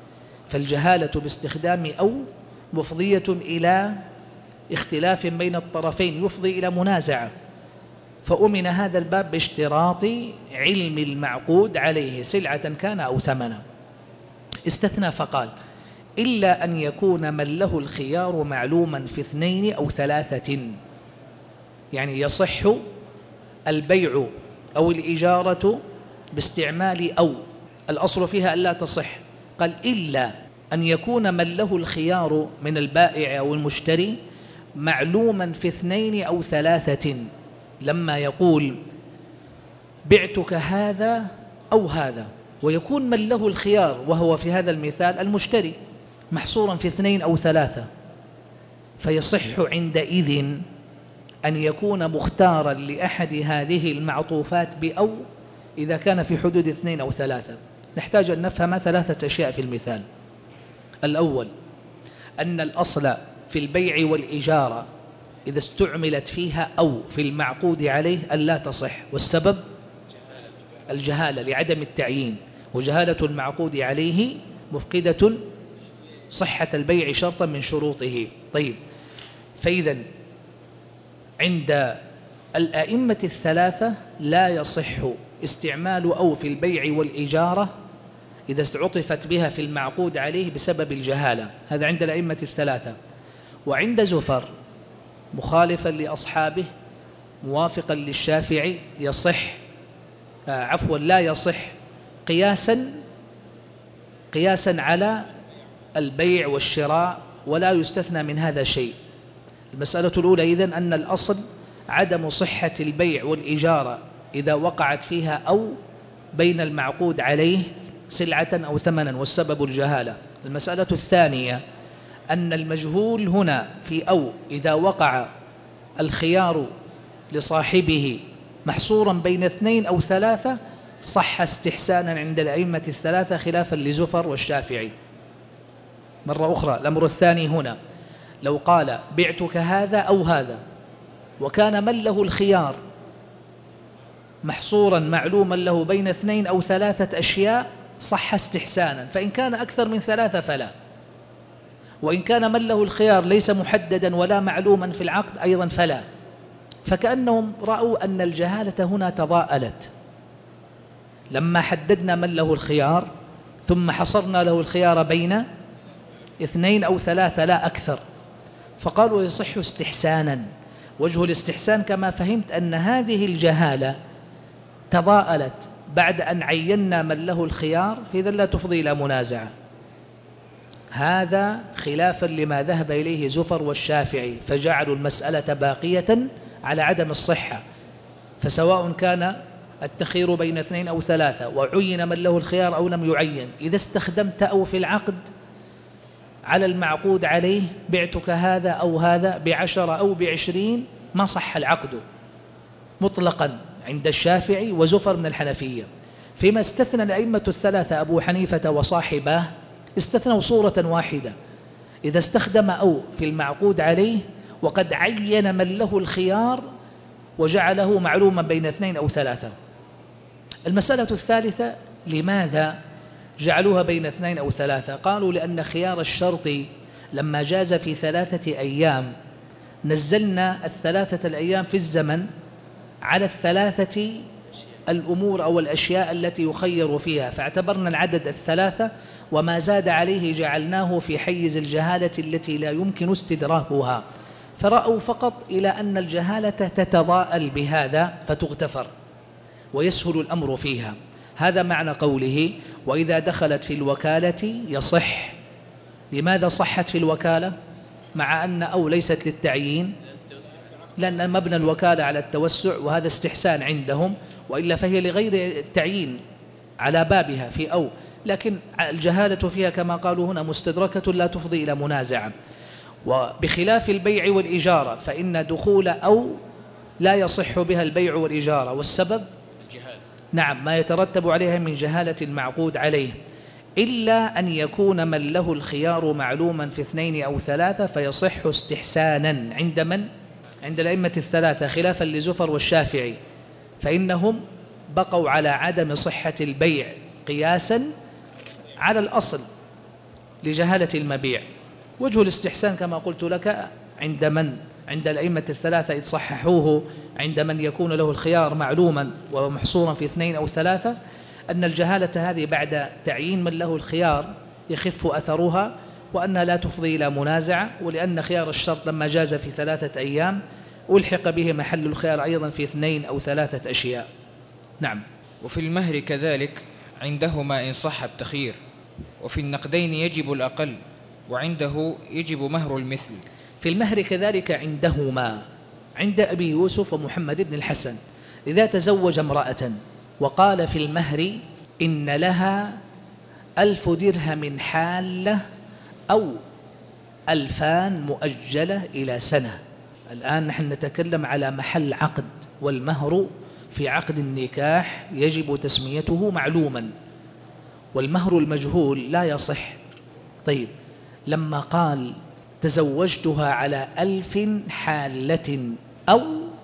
فالجهالة باستخدام أو مفضية إلى اختلاف بين الطرفين يفضي إلى منازعة، فأمن هذا الباب باشتراط علم المعقود عليه سلعة كان أو ثمنا. استثنى فقال: إلا أن يكون من له الخيار معلوما في 2 أو 3، يعني يصح البيع أو الإجارة باستعمال أو، الأصل فيها ألا تصح. قال: إلا أن يكون من له الخيار من البائع أو المشتري معلوما في 2 أو 3، لما يقول بعتك هذا أو هذا، ويكون من له الخيار وهو في هذا المثال المشتري محصورا في 2 أو 3، فيصح عندئذ أن يكون مختارا لأحد هذه المعطوفات بأو إذا كان في حدود 2 أو 3. نحتاج أن نفهم 3 أشياء في المثال. الأول أن الأصل في البيع والإجارة إذا استعملت فيها أو في المعقود عليه ألا تصح، والسبب الجهالة لعدم التعيين، وجهالة المعقود عليه مفقدة صحة البيع شرطا من شروطه. طيب، فإذا عند الأئمة الثلاثة لا يصح استعمال أو في البيع والإجارة إذا عطفت بها في المعقود عليه بسبب الجهالة، هذا عند الأئمة الثلاثة. وعند زفر مخالفا لأصحابه موافقا للشافعي يصح، لا يصح قياسا على البيع والشراء، ولا يستثنى من هذا شيء. المسألة الأولى إذن أن الأصل عدم صحة البيع والإجارة إذا وقعت فيها أو بين المعقود عليه سلعة أو ثمنا، والسبب الجهالة. المسألة الثانية أن المجهول هنا في أو إذا وقع الخيار لصاحبه محصورا بين 2 أو 3 صح استحسانا عند الأئمة الثلاثة خلافا لزفر والشافعي. مرة أخرى، الأمر الثاني هنا لو قال بعتك هذا أو هذا وكان من له الخيار محصورا معلوما له بين 2 أو 3 أشياء صح استحسانا، فإن كان أكثر من 3 فلا، وإن كان من له الخيار ليس محددا ولا معلوما في العقد أيضا فلا. فكأنهم رأوا أن الجهالة هنا تضاءلت لما حددنا من له الخيار ثم حصرنا له الخيار بين 2 أو 3 لا أكثر، فقالوا يصح استحسانا. وجه الاستحسان كما فهمت أن هذه الجهالة تضاءلت بعد أن عينا من له الخيار، فإذا لا تفضي إلى منازعة. هذا خلافا لما ذهب إليه زفر والشافعي، فجعلوا المسألة باقية على عدم الصحة. فسواء كان التخير بين 2 أو 3 وعين من له الخيار أو لم يعين، إذا استخدمت أو في العقد على المعقود عليه بعتك هذا أو هذا ب10 أو ب20 ما صح العقد مطلقا عند الشافعي وزفر من الحنفية. فيما استثنى الأئمة الثلاثة أبو حنيفة وصاحباه استثنوا صورة واحدة، إذا استخدم أو في المعقود عليه وقد عين من له الخيار وجعله معلوما بين 2 أو 3. المسألة الثالثة لماذا جعلوها بين 2 أو 3؟ قالوا لأن خيار الشرط لما جاز في 3 أيام نزلنا 3 الأيام في الزمن على 3 الأمور أو الأشياء التي يخير فيها، فاعتبرنا العدد 3 وما زاد عليه جعلناه في حيز الجهالة التي لا يمكن استدراكها، فرأوا فقط إلى أن الجهالة تتضاءل بهذا فتغتفر ويسهل الأمر فيها. هذا معنى قوله وإذا دخلت في الوكالة يصح. لماذا صحت في الوكالة مع أن أو ليست للتعيين؟ لأن مبنى الوكالة على التوسع وهذا استحسان عندهم، وإلا فهي لغير التعيين على بابها في أو، لكن الجهالة فيها كما قالوا هنا مستدركة لا تفضي إلى منازعة. وبخلاف البيع والإجارة فإن دخول أو لا يصح بها البيع والإجارة، والسبب نعم ما يترتب عليها من جهالة المعقود عليه، إلا أن يكون من له الخيار معلوما في 2 أو 3 فيصح استحسانا. عند من؟ عند الأئمة الثلاثة خلافا لزفر والشافعي، فإنهم بقوا على عدم صحة البيع قياسا على الأصل، لجهالة المبيع. وجه الاستحسان كما قلت لك عند الأئمة الثلاثة إذ صححوه، عند من يكون له الخيار معلوما ومحصورا في 2 أو 3، أن الجهالة هذه بعد تعيين من له الخيار يخف أثرها، وأنها لا تفضي إلى منازعة، ولأن خيار الشرط لما جاز في 3 أيام ألحق به محل الخيار أيضا في 2 أو 3 أشياء. نعم. وفي المهر كذلك عندهما إن صح التخيير، وفي النقدين يجب الأقل، وعنده يجب مهر المثل. في المهر كذلك عندهما، عند أبي يوسف ومحمد بن الحسن، إذا تزوج امرأة وقال في المهر إن لها 1000 درهم حالة أو 2000 مؤجلة إلى سنة. الآن نحن نتكلم على محل عقد، والمهر في عقد النكاح يجب تسميته معلوما، والمهر المجهول لا يصح. طيب، لما قال تزوجتها على 1000 حالة أو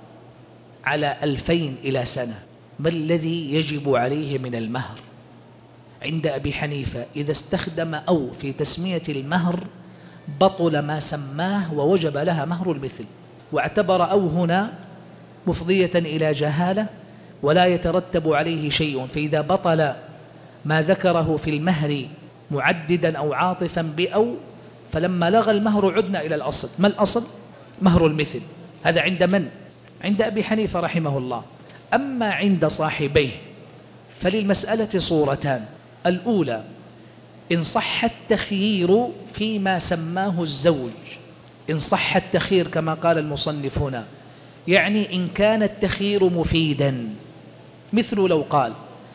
على 2000 إلى سنة، ما الذي يجب عليه من المهر؟ عند أبي حنيفة إذا استخدم أو في تسمية المهر بطل ما سماه ووجب لها مهر المثل، واعتبر أو هنا مفضية إلى جهالة ولا يترتب عليه شيء، فإذا بطل ما ذكره في المهر معددا أو عاطفا بأو، فلما لغى المهر عدنا إلى الأصل. ما الأصل؟ مهر المثل. هذا عند من؟ عند أبي حنيفة رحمه الله. أما عند صاحبيه فللمسألة صورتان: الأولى إن صح التخيير فيما سماه الزوج، إن صح التخيير كما قال المصنف هنا، يعني إن كان التخيير مفيدا، مثل لو قال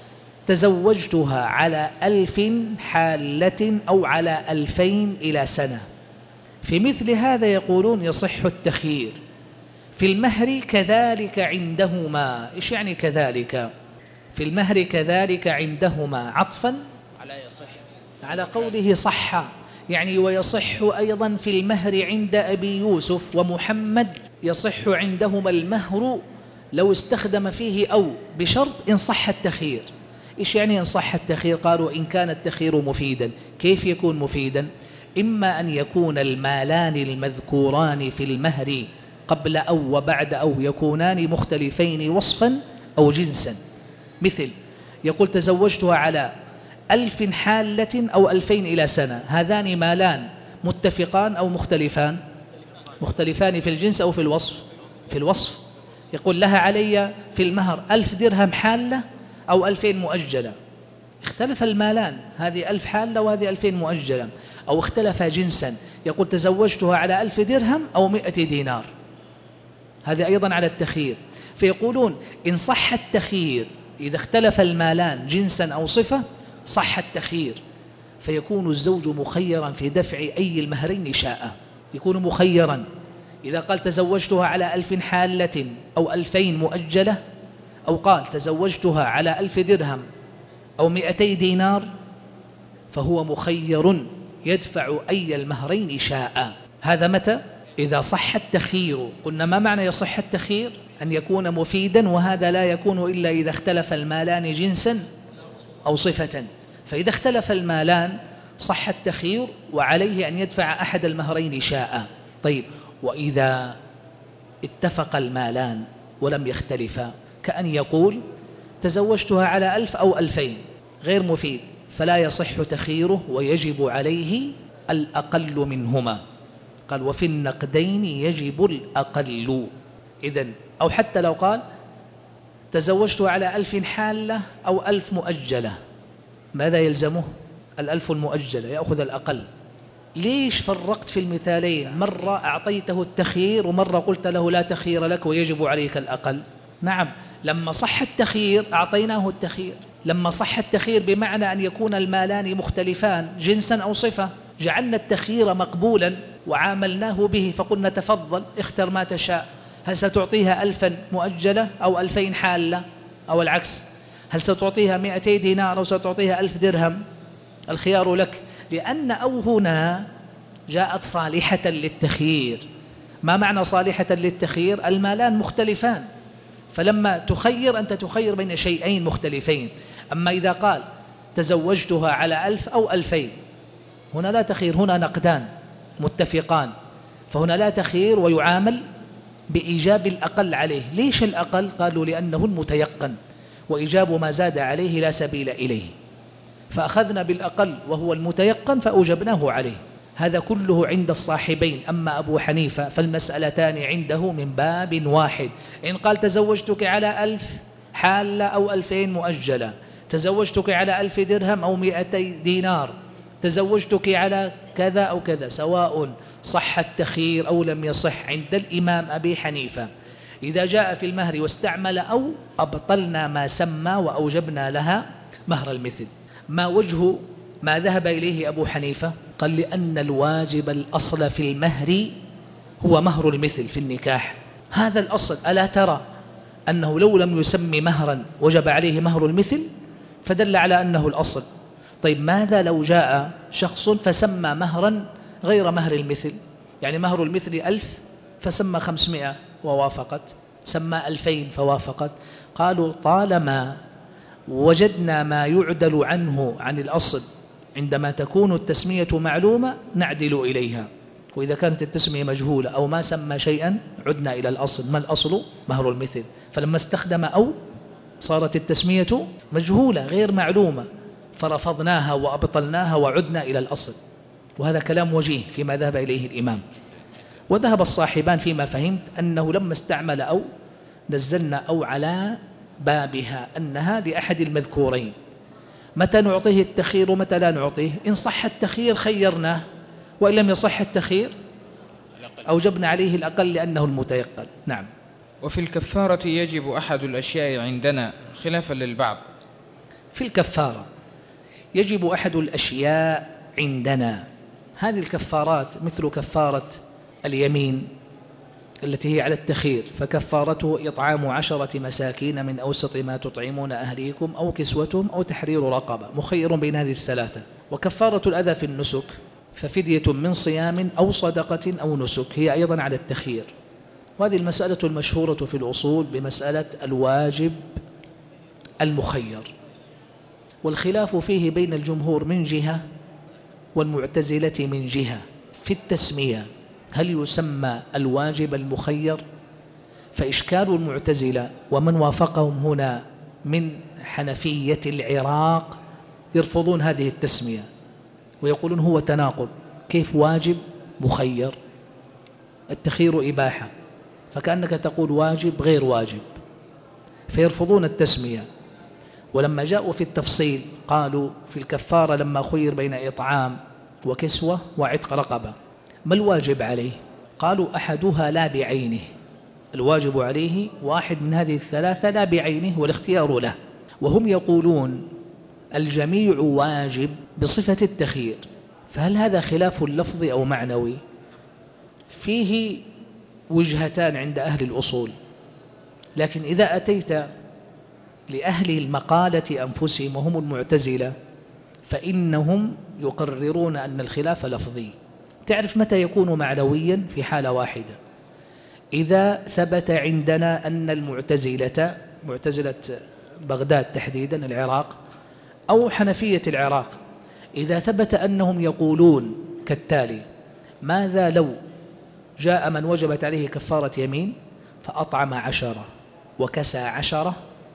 تزوجتها على 1000 حالة أو على 2000 إلى سنة، في مثل هذا يقولون يصح التخيير. في المهر كذلك عندهما. إيش يعني كذلك؟ في المهر كذلك عندهما عطفا على قوله صح، يعني ويصح أيضا في المهر عند أبي يوسف ومحمد، يصح عندهما المهر لو استخدم فيه أو، بشرط إن صح التخيير. إيش يعني إن صح التخيير؟ قالوا إن كان التخيير مفيدا. كيف يكون مفيدا؟ إما أن يكون المالان المذكوران في المهر قبل أو وبعد أو يكونان مختلفين وصفا أو جنسا، مثل يقول تزوجتها على 1000 حالة أو 2000 إلى سنة، هذان مالان متفقان أو مختلفان؟ مختلفان في الجنس أو في الوصف؟ في الوصف. يقول لها علي في المهر 1000 درهم حالة أو 2000 مؤجلة، اختلف المالان، هذه 1000 حالة وهذه 2000 مؤجلة. أو اختلف جنسا، يقول تزوجتها على 1000 درهم أو 100 دينار، هذا أيضا على التخيير. فيقولون إن صح التخيير إذا اختلف المالان جنسا أو صفة صح التخيير، فيكون الزوج مخيرا في دفع أي المهرين شاء، يكون مخيرا. إذا قال تزوجتها على 1000 حالة أو 2000 مؤجلة، أو قال تزوجتها على 1000 درهم أو 200 دينار، فهو مخير يدفع أي المهرين شاء. هذا متى؟ إذا صح التخيير. قلنا ما معنى يصح التخيير؟ أن يكون مفيدا، وهذا لا يكون إلا إذا اختلف المالان جنسا أو صفة. فإذا اختلف المالان صح التخيير، وعليه أن يدفع أحد المهرين شاء. طيب، وإذا اتفق المالان ولم يختلفا، كأن يقول تزوجتها على 1000 أو 2000، غير مفيد، فلا يصح تخييره ويجب عليه الأقل منهما. قال وفي النقدين يجب الأقل. إذن أو حتى لو قال تزوجتها على 1000 حالة أو 1000 مؤجلة، ماذا يلزمه؟ 1000 المؤجلة، يأخذ الأقل. ليش فرقت في المثالين؟ مرة أعطيته التخيير ومرة قلت له لا تخيير لك ويجب عليك الأقل. نعم، لما صح التخيير أعطيناه التخيير، لما صح التخيير بمعنى أن يكون المالان مختلفان جنسا أو صفة، جعلنا التخيير مقبولا وعاملناه به، فقلنا تفضل اختر ما تشاء. هل ستعطيها 1000 مؤجلة أو 2000 حالة أو العكس؟ هل ستعطيها 200 دينار أو ستعطيها 1000 درهم؟ الخيار لك، لأن أو هنا جاءت صالحة للتخيير. ما معنى صالحة للتخيير؟ المالان مختلفان، فلما تخير أنت تخير بين شيئين مختلفين. أما إذا قال تزوجتها على 1000 أو 2000، هنا لا تخيير، هنا نقدان متفقان، فهنا لا تخيير ويعامل بإيجاب الأقل عليه. ليش الأقل؟ قالوا لأنه المتيقن، وإيجاب ما زاد عليه لا سبيل إليه، فأخذنا بالأقل وهو المتيقن فأوجبناه عليه. هذا كله عند الصاحبين. أما أبو حنيفة فالمسألتان عنده من باب واحد. إن قال تزوجتك على 1000 حالة أو 2000 مؤجلة، تزوجتك على 1000 درهم أو 200 دينار، تزوجتك على كذا أو كذا، سواء صح التخيير أو لم يصح عند الإمام أبي حنيفة، إذا جاء في المهر واستعمل أو أبطلنا ما سمى وأوجبنا لها مهر المثل. ما وجه ما ذهب إليه أبو حنيفة؟ قال لأن الواجب الأصل في المهر هو مهر المثل في النكاح، هذا الأصل. ألا ترى أنه لو لم يسمي مهرا وجب عليه مهر المثل، فدل على أنه الأصل. طيب ماذا لو جاء شخص فسمى مهرا غير مهر المثل؟ يعني مهر المثل 1000 فسمى 500 ووافقت، سمى 2000 فوافقت. قالوا طالما وجدنا ما يعدل عنه عن الأصل عندما تكون التسمية معلومة نعدل إليها، وإذا كانت التسمية مجهولة أو ما سمى شيئا عدنا إلى الأصل. ما الأصل؟ مهر المثل. فلما استخدم أو صارت التسمية مجهولة غير معلومة، فرفضناها وأبطلناها وعدنا إلى الأصل. وهذا كلام وجيه فيما ذهب إليه الإمام. وذهب الصاحبان فيما فهمت أنه لما استعمل أو نزلنا أو على بابها أنها لأحد المذكورين، متى نعطيه التخيير ومتى لا نعطيه. إن صح التخيير خيرناه، وإن لم يصح التخيير أوجبنا عليه الأقل لأنه المتيقن. نعم. وفي الكفارة يجب أحد الأشياء عندنا خلافا للبعض. في الكفارة يجب أحد الأشياء عندنا. هذه الكفارات مثل كفارة اليمين التي هي على التخيير، فكفارته إطعام 10 مساكين من أوسط ما تطعمون أهليكم أو كسوتهم أو تحرير رقبة، مخير بين هذه الثلاثة. وكفارة الأذى في النسك ففدية من صيام أو صدقة أو نسك، هي أيضا على التخيير. وهذه المسألة المشهورة في الأصول بمسألة الواجب المخير، والخلاف فيه بين الجمهور من جهة والمعتزلة من جهة في التسمية. هل يسمى الواجب المخير؟ فإشكال المعتزلة ومن وافقهم هنا من حنفية العراق يرفضون هذه التسمية ويقولون هو تناقض، كيف واجب مخير؟ التخيير إباحة، فكأنك تقول واجب غير واجب، فيرفضون التسمية. ولما جاءوا في التفصيل قالوا في الكفارة لما خير بين إطعام وكسوة وعتق رقبة، ما الواجب عليه؟ قالوا أحدها لا بعينه، الواجب عليه واحد من هذه الثلاثة لا بعينه والاختيار له. وهم يقولون الجميع واجب بصفة التخيير. فهل هذا خلاف لفظي أو معنوي؟ فيه وجهتان عند أهل الأصول، لكن إذا أتيت لأهل المقالة أنفسهم وهم المعتزلة فإنهم يقررون أن الخلاف لفظي. تعرف متى يكون معنويا؟ في حالة واحدة، إذا ثبت عندنا أن المعتزلة، معتزلة بغداد تحديدا العراق أو حنفية العراق، إذا ثبت أنهم يقولون كالتالي: ماذا لو جاء من وجبت عليه كفارة يمين فأطعم 10 وكسى 10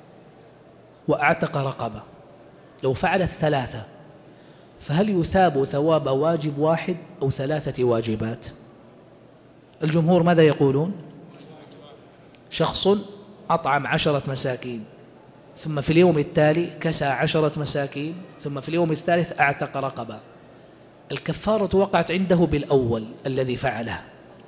وأعتق رقبة، لو فعل الثلاثة فهل يثاب ثواب واجب واحد أو 3 واجبات؟ الجمهور ماذا يقولون؟ شخص أطعم 10 مساكين، ثم في اليوم التالي كسى 10 مساكين، ثم في اليوم الثالث أعتق رقبة، الكفارة وقعت عنده بالأول الذي فعله،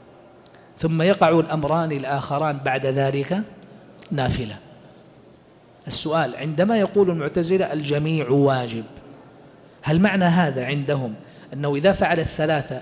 ثم يقع الأمران الآخران بعد ذلك نافلة. السؤال: عندما يقول المعتزلة الجميع واجب، هل معنى هذا عندهم أنه إذا فعل الثلاثة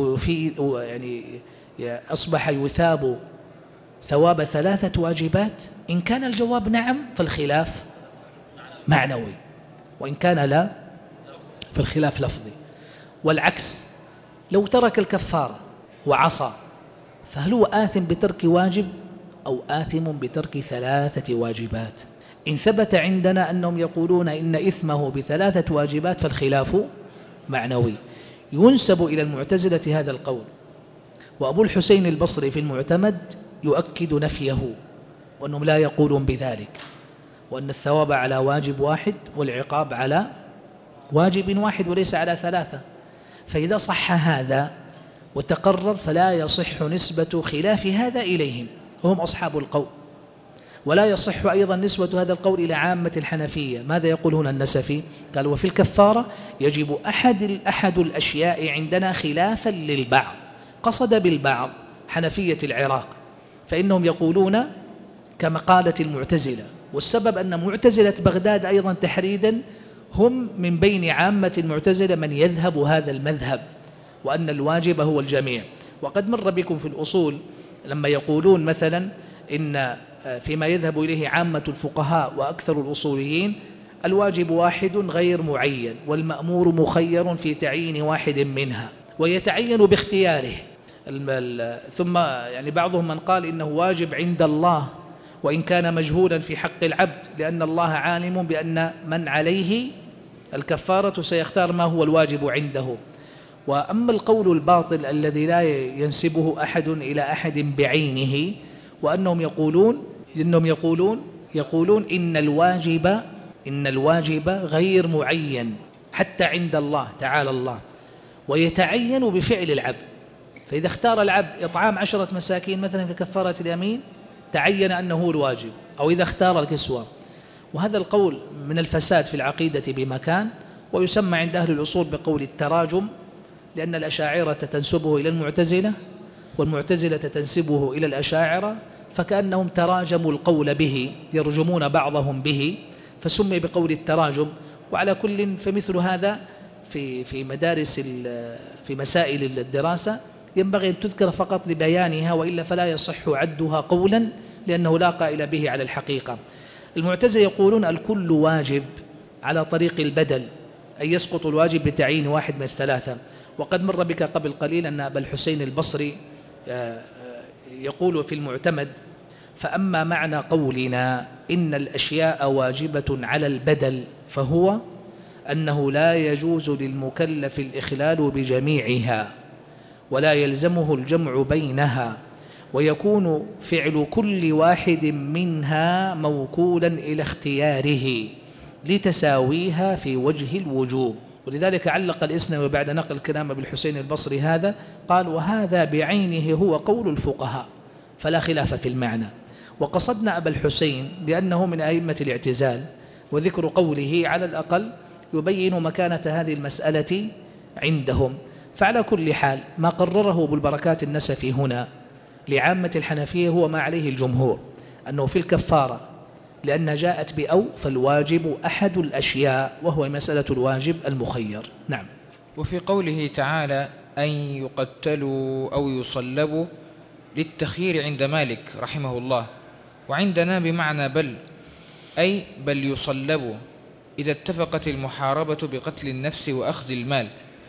يعني أصبح يثاب ثواب 3 واجبات؟ إن كان الجواب نعم فالخلاف معنوي، وإن كان لا فالخلاف لفظي. والعكس، لو ترك الكفارة وعصى فهل هو آثم بترك واجب أو آثم بترك 3 واجبات؟ إن ثبت عندنا أنهم يقولون إن إثمه ب3 واجبات فالخلاف معنوي. ينسب إلى المعتزلة هذا القول، وأبو الحسين البصري في المعتمد يؤكد نفيه، وأنهم لا يقولون بذلك، وأن الثواب على واجب واحد والعقاب على واجب واحد وليس على ثلاثة. فإذا صح هذا وتقرر فلا يصح نسبة خلاف هذا إليهم، وهم أصحاب القول. ولا يصح أيضا نسبة هذا القول إلى عامة الحنفية. ماذا يقول هنا النسفي؟ قال: وفي الكفارة يجب أحد الأشياء عندنا خلافا للبعض. قصد بالبعض حنفية العراق، فإنهم يقولون كما قالت المعتزلة، والسبب أن معتزلة بغداد أيضا تحريدا هم من بين عامة المعتزلة من يذهب هذا المذهب، وأن الواجب هو الجميع. وقد مر بكم في الأصول لما يقولون مثلا إن فيما يذهب إليه عامة الفقهاء وأكثر الأصوليين الواجب واحد غير معين، والمأمور مخير في تعيين واحد منها ويتعين باختياره. ثم يعني بعضهم من قال إنه واجب عند الله وإن كان مجهولا في حق العبد، لأن الله عالم بأن من عليه الكفارة سيختار ما هو الواجب عنده. وأما القول الباطل الذي لا ينسبه أحد إلى أحد بعينه، وأنهم يقولون إن الواجب غير معين حتى عند الله تعالى الله، ويتعين بفعل العبد. فإذا اختار العبد إطعام 10 مساكين مثلا في كفارة اليمين تعين أنه الواجب، أو إذا اختار الكسوة. وهذا القول من الفساد في العقيدة بمكان، ويسمى عند أهل الأصول بقول التراجم، لأن الأشاعرة تنسبه إلى المعتزلة والمعتزلة تنسبه إلى الأشاعرة، فكأنهم تراجموا القول به، يرجمون بعضهم به، فسمي بقول التراجم. وعلى كل فمثل هذا في مسائل الدراسة ينبغي أن تذكر فقط لبيانها، وإلا فلا يصح عدها قولا، لأنه لا قائل به على الحقيقة. المعتزلة يقولون الكل واجب على طريق البدل، أي يسقط الواجب بتعيين واحد من الثلاثة. وقد مر بك قبل قليل أن أبا الحسين البصري يقول في المعتمد: فأما معنى قولنا إن الأشياء واجبة على البدل فهو أنه لا يجوز للمكلف الإخلال بجميعها، ولا يلزمه الجمع بينها، ويكون فعل كل واحد منها موكولا إلى اختياره لتساويها في وجه الوجوب. ولذلك علق الإسنوي بعد نقل كلام أبي الحسين البصري هذا، قال: وهذا بعينه هو قول الفقهاء فلا خلاف في المعنى. وقصدنا أبا الحسين لأنه من أئمة الاعتزال، وذكر قوله على الأقل يبين مكانة هذه المسألة عندهم. فعلى كل حال ما قرره أبو البركات النسفي هنا لعامة الحنفية هو ما عليه الجمهور، أنه في الكفارة لأن جاءت بأو فالواجب أحد الأشياء، وهو مسألة الواجب المخير. نعم. وفي قوله تعالى أن يقتلوا أو يصلبوا للتخيير عند مالك رحمه الله، وعندنا بمعنى بل، أي بل يصلبوا إذا اتفقت المحاربة بقتل النفس وأخذ المال،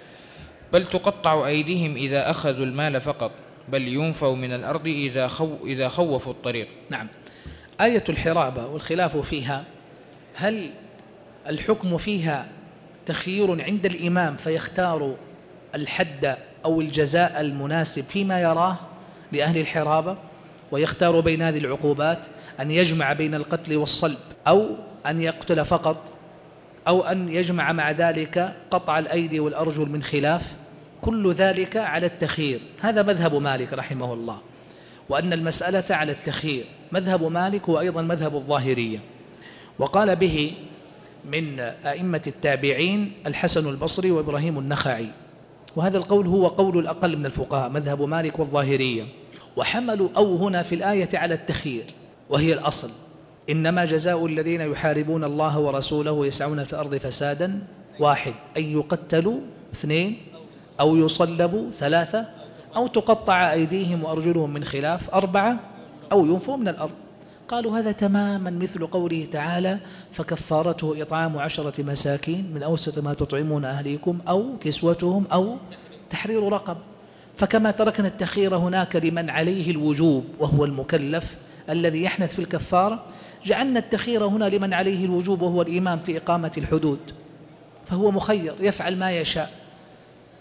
بل تقطع أيديهم إذا أخذوا المال فقط، بل ينفوا من الأرض إذا خوفوا الطريق. نعم. آية الحرابة والخلاف فيها، هل الحكم فيها تخيير عند الإمام فيختار الحد أو الجزاء المناسب فيما يراه لأهل الحرابة، ويختار بين هذه العقوبات أن يجمع بين القتل والصلب، أو أن يقتل فقط، أو أن يجمع مع ذلك قطع الأيدي والأرجل من خلاف؟ كل ذلك على التخيير. هذا مذهب مالك رحمه الله، وأن المسألة على التخيير. مذهب مالك هو أيضا مذهب الظاهرية، وقال به من أئمة التابعين الحسن البصري وإبراهيم النخعي، وهذا القول هو قول الأقل من الفقهاء، مذهب مالك والظاهرية. وحملوا أو هنا في الآية على التخيير، وهي الأصل: إنما جزاء الذين يحاربون الله ورسوله يسعون في الأرض فسادا 1 أن يقتلوا 2 أو يصلبوا 3 أو تقطع أيديهم وأرجلهم من خلاف 4 أو ينفوا من الأرض. قالوا هذا تماما مثل قوله تعالى: فكفارته إطعام 10 مساكين من أوسط ما تطعمون أهليكم أو كسوتهم أو تحرير رقب. فكما تركنا التخيير هناك لمن عليه الوجوب وهو المكلف الذي يحنث في الكفارة، جعلنا التخيير هنا لمن عليه الوجوب وهو الإمام في إقامة الحدود، فهو مخير يفعل ما يشاء.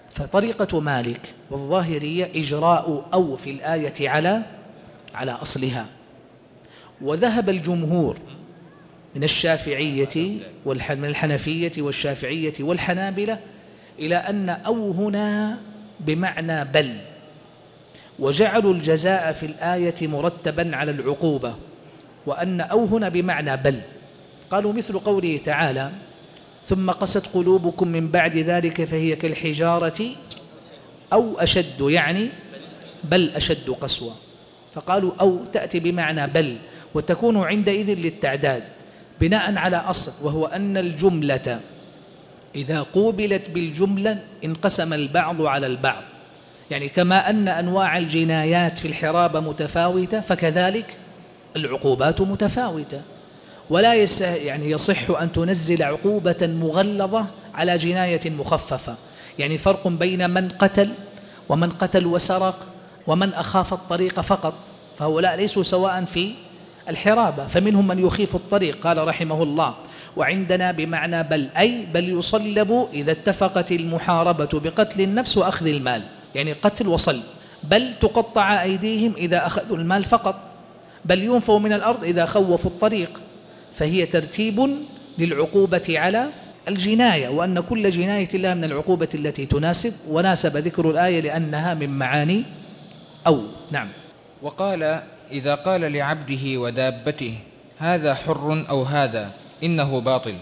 فطريقة مالك والظاهرية إجراء أو في الآية على أصلها. وذهب الجمهور من الشافعية من الحنفية والشافعية والحنابلة إلى أن أو هنا بمعنى بل، وجعلوا الجزاء في الآية مرتبا على العقوبة، وأن أو هنا بمعنى بل. قالوا مثل قوله تعالى: ثم قست قلوبكم من بعد ذلك فهي كالحجارة أو أشد، يعني بل أشد قسوة. فقالوا أو تأتي بمعنى بل، وتكون عندئذ للتعداد بناء على أصل، وهو أن الجملة إذا قوبلت بالجملة انقسم البعض على البعض. يعني كما أن أنواع الجنايات في الحرابة متفاوتة، فكذلك العقوبات متفاوتة، ولا يصح أن تنزل عقوبة مغلظة على جناية مخففة. يعني فرق بين من قتل ومن قتل وسرق ومن أخاف الطريق فقط، فهؤلاء ليسوا سواء في الحرابة. فمنهم من يخيف الطريق، قال رحمه الله: وعندنا بمعنى بل، أي بل يصلب إذا اتفقت المحاربة بقتل النفس وأخذ المال، يعني قتل وصلب. بل تقطع أيديهم إذا أخذوا المال فقط، بل ينفوا من الأرض إذا خوفوا الطريق. فهي ترتيب للعقوبة على الجناية، وأن كل جناية لها من العقوبة التي تناسب، وناسب ذكر الآية لأنها من معاني أو. نعم. وقال: إذا قال لعبده ودابته هذا حر أو هذا إنه باطل،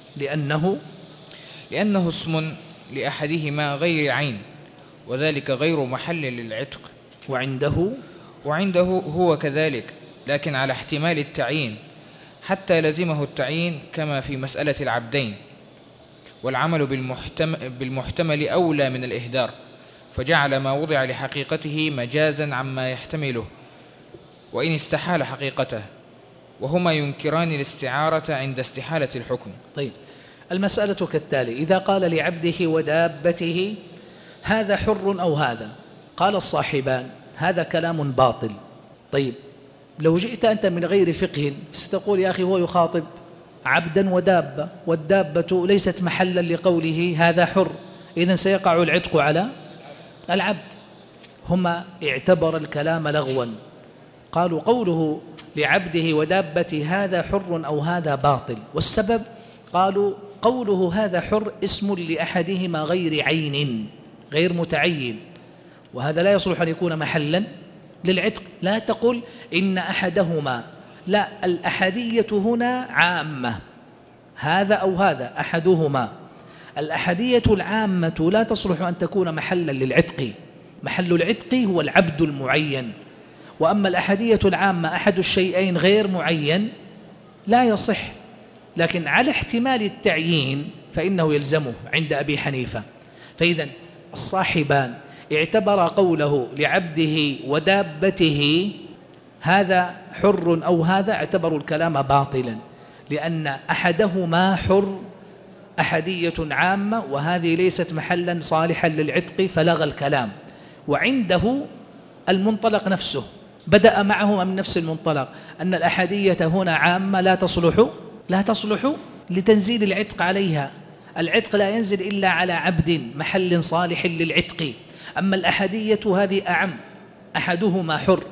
لأنه اسم لأحدهما غير عين، وذلك غير محل للعتق. وعنده هو كذلك، لكن على احتمال التعيين حتى لزمه التعيين، كما في مسألة العبدين. والعمل بالمحتمل أولى من الإهدار، فجعل ما وضع لحقيقته مجازا عما يحتمله وإن استحال حقيقته، وهما ينكران الاستعارة عند استحالة الحكم. طيب، المسألة كالتالي: إذا قال لعبده ودابته هذا حر أو هذا، قال الصاحبان هذا كلام باطل. طيب، لو جئت أنت من غير فقه ستقول: يا أخي هو يخاطب عبدا ودابة، والدابة ليست محلا لقوله هذا حر، إذن سيقع العتق على العبد. هما اعتبر الكلام لغوا، قالوا قوله لعبده ودابته هذا حر أو هذا باطل. والسبب قالوا قوله هذا حر اسم لأحدهما غير عين، غير متعين، وهذا لا يصلح أن يكون محلا للعتق. لا تقل إن أحدهما، لا، الأحدية هنا عامة، هذا أو هذا أحدهما. الأحدية العامة لا تصلح أن تكون محلا للعتق، محل العتق هو العبد المعين. وأما الأحدية العامة أحد الشيئين غير معين لا يصح. لكن على احتمال التعيين فإنه يلزمه عند أبي حنيفة. فإذا الصاحبان اعتبر قوله لعبده ودابته هذا حر أو هذا، اعتبروا الكلام باطلا، لأن أحدهما حر، أحدية عامة، وهذه ليست محلا صالحا للعتق، فلغى الكلام. وعنده المنطلق نفسه بدأ معه من نفس المنطلق، أن الأحدية هنا عامة لا تصلح لتنزيل العتق عليها. العتق لا ينزل إلا على عبد محل صالح للعتق. أما الأحدية هذه أعم، أحدهما حر.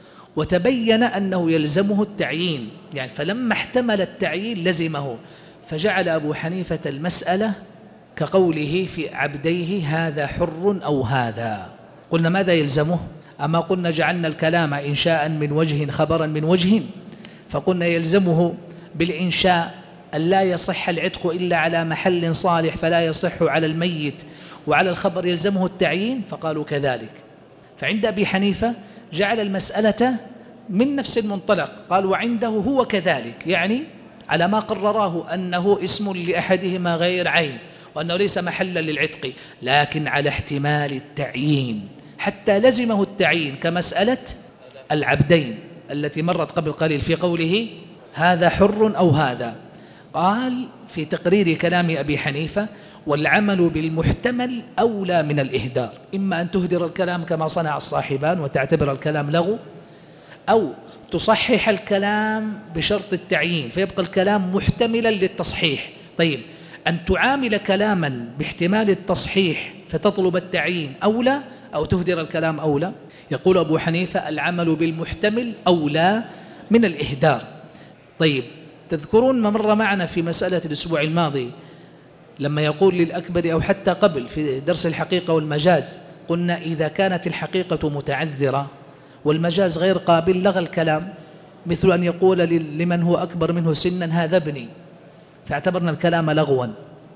وتبين أنه يلزمه التعيين، يعني فلما احتمل التعيين لزمه، فجعل أبو حنيفة المسألة كقوله في عبديه هذا حر أو هذا. قلنا ماذا يلزمه؟ أما قلنا جعلنا الكلام إنشاء من وجه خبرا من وجه، فقلنا يلزمه بالإنشاء أن لا يصح العتق إلا على محل صالح، فلا يصح على الميت، وعلى الخبر يلزمه التعيين، فقالوا كذلك. فعند أبي حنيفة جعل المسألة من نفس المنطلق، قال وعنده هو كذلك، يعني على ما قرراه أنه اسم لأحدهما غير عين، وأنه ليس محلا للعتق، لكن على احتمال التعيين حتى لزمه التعيين، كمسألة العبدين التي مرت قبل قليل في قوله هذا حر أو هذا. قال في تقرير كلام أبي حنيفة: والعمل بالمحتمل أولى من الإهدار. إما أن تهدر الكلام كما صنع الصاحبان وتعتبر الكلام لغو، أو تصحح الكلام بشرط التعيين فيبقى الكلام محتملا للتصحيح. طيب، أن تعامل كلاما باحتمال التصحيح فتطلب التعيين أولى أو تهدر الكلام أولى؟ يقول أبو حنيفة العمل بالمحتمل أولى من الإهدار. طيب، تذكرون ما مر معنا في مسألة الأسبوع الماضي لما يقول للأكبر أو حتى قبل في درس الحقيقة والمجاز، قلنا إذا كانت الحقيقة متعذرة والمجاز غير قابل لغى الكلام، مثل أن يقول لمن هو أكبر منه سنا هذا ابني، فاعتبرنا الكلام لغوا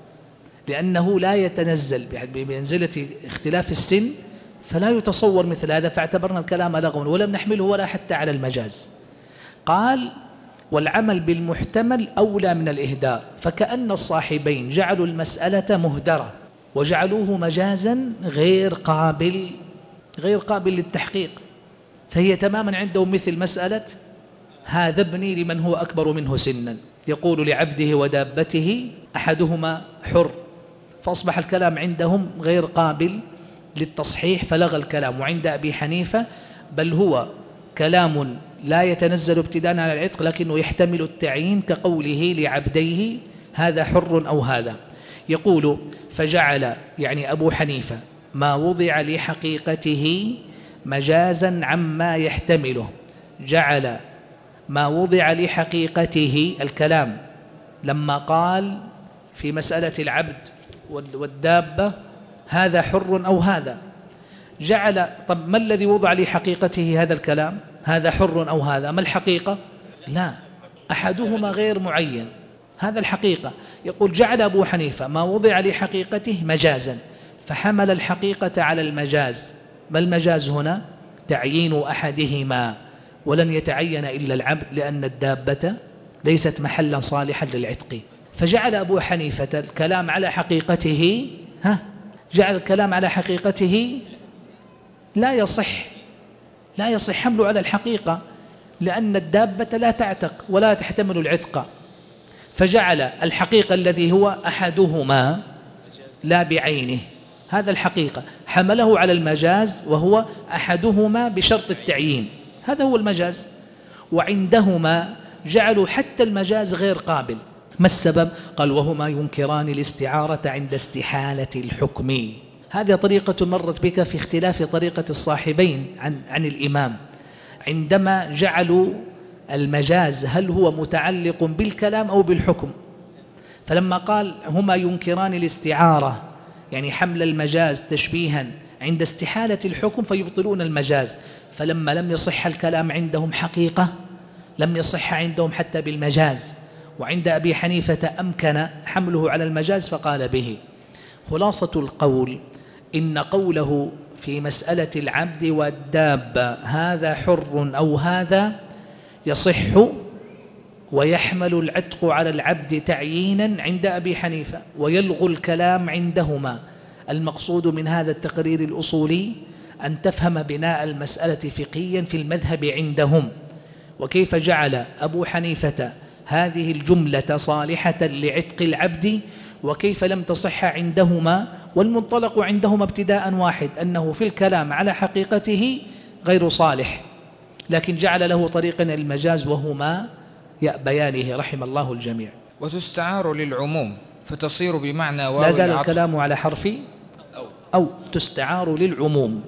لأنه لا يتنزل بمنزلة اختلاف السن، فلا يتصور مثل هذا، فاعتبرنا الكلام لغوا ولم نحمله ولا حتى على المجاز. قال والعمل بالمحتمل أولى من الإهدار، فكأن الصاحبين جعلوا المسألة مهدرة وجعلوه مجازا غير قابل للتحقيق، فهي تماما عندهم مثل مسألة هذا ابني لمن هو أكبر منه سنا، يقول لعبده ودابته أحدهما حر، فأصبح الكلام عندهم غير قابل للتصحيح فلغى الكلام. وعند أبي حنيفة بل هو كلام لا يتنزل ابتداء على العتق لكنه يحتمل التعيين كقوله لعبديه هذا حر أو هذا. يقول فجعل يعني أبو حنيفة ما وضع لحقيقته مجازا عما يحتمله، جعل ما وضع لحقيقته الكلام لما قال في مسألة العبد والدابة هذا حر أو هذا، جعل طب ما الذي وضع لحقيقته هذا الكلام؟ هذا حر أو هذا، ما الحقيقة؟ لا، أحدهما غير معين، هذا الحقيقة. يقول جعل أبو حنيفة ما وضع لحقيقته مجازا، فحمل الحقيقة على المجاز. ما المجاز هنا؟ تعيين أحدهما، ولن يتعين إلا العبد لأن الدابة ليست محلا صالحا للعتق، فجعل أبو حنيفة الكلام على حقيقته جعل الكلام على حقيقته لا يصح حمله على الحقيقة، لأن الدابة لا تعتق ولا تحتمل العتق، فجعل الحقيقة الذي هو أحدهما لا بعينه، هذا الحقيقة حمله على المجاز وهو أحدهما بشرط التعيين، هذا هو المجاز. وعندهما جعلوا حتى المجاز غير قابل. ما السبب؟ قال وهما ينكران الاستعارة عند استحالة الحكم. هذه طريقة مرت بك في اختلاف طريقة الصاحبين عن الإمام، عندما جعلوا المجاز هل هو متعلق بالكلام أو بالحكم، فلما قال هما ينكران الاستعارة يعني حمل المجاز تشبيها عند استحالة الحكم فيبطلون المجاز، فلما لم يصح الكلام عندهم حقيقة لم يصح عندهم حتى بالمجاز، وعند أبي حنيفة أمكن حمله على المجاز فقال به. خلاصة القول إن قوله في مسألة العبد والدابة هذا حر أو هذا يصح ويحمل العتق على العبد تعيينا عند أبي حنيفة ويلغو الكلام عندهما. المقصود من هذا التقرير الأصولي أن تفهم بناء المسألة فقهيا في المذهب عندهم، وكيف جعل أبو حنيفة هذه الجملة صالحة لعتق العبد وكيف لم تصح عندهما، والمنطلق عندهما ابتداء واحد أنه في الكلام على حقيقته غير صالح، لكن جعل له طريقا المجاز وهما يأبيانه رحم الله الجميع. وتستعار للعموم فتصير بمعنى واو لا زال العطف الكلام على حرف أو تستعار للعموم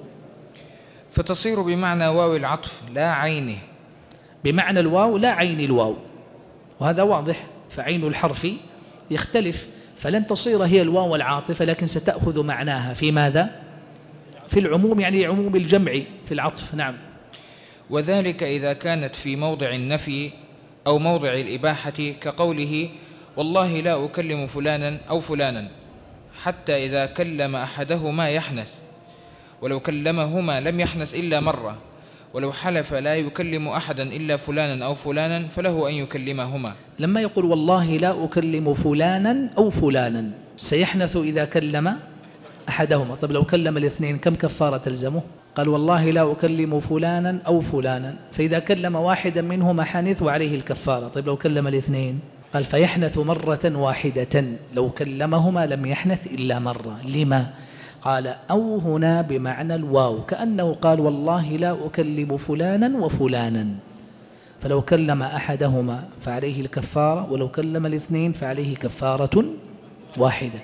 فتصير بمعنى واو العطف لا عينه، بمعنى الواو لا عين الواو، وهذا واضح، فعين الحرف يختلف، فلن تصير هي الواو العاطفة لكن ستأخذ معناها في ماذا؟ في العموم، يعني عموم الجمع في العطف. نعم. وذلك إذا كانت في موضع النفي أو موضع الإباحة كقوله والله لا أكلم فلانا أو فلانا، حتى إذا كلم أحدهما يحنث، ولو كلمهما لم يحنث إلا مرة، ولو حلف لا يكلم أحدا إلا فلانا أو فلانا فله أن يكلمهما. لما يقول والله لا أكلم فلانا أو فلانا سيحنث إذا كلم أحدهما، طب لو كلم الاثنين كم كفارة تلزمه؟ قال والله لا أكلم فلانا أو فلانا، فإذا كلم واحدا منهما حنث وعليه الكفارة. طيب لو كلم الاثنين قال فيحنث مرة واحدة، لو كلمهما لم يحنث إلا مرة. لما؟ قال أو هنا بمعنى الواو، كأنه قال والله لا أكلم فلانا وفلانا، فلو كلم أحدهما فعليه الكفارة، ولو كلم الاثنين فعليه كفارة واحدة.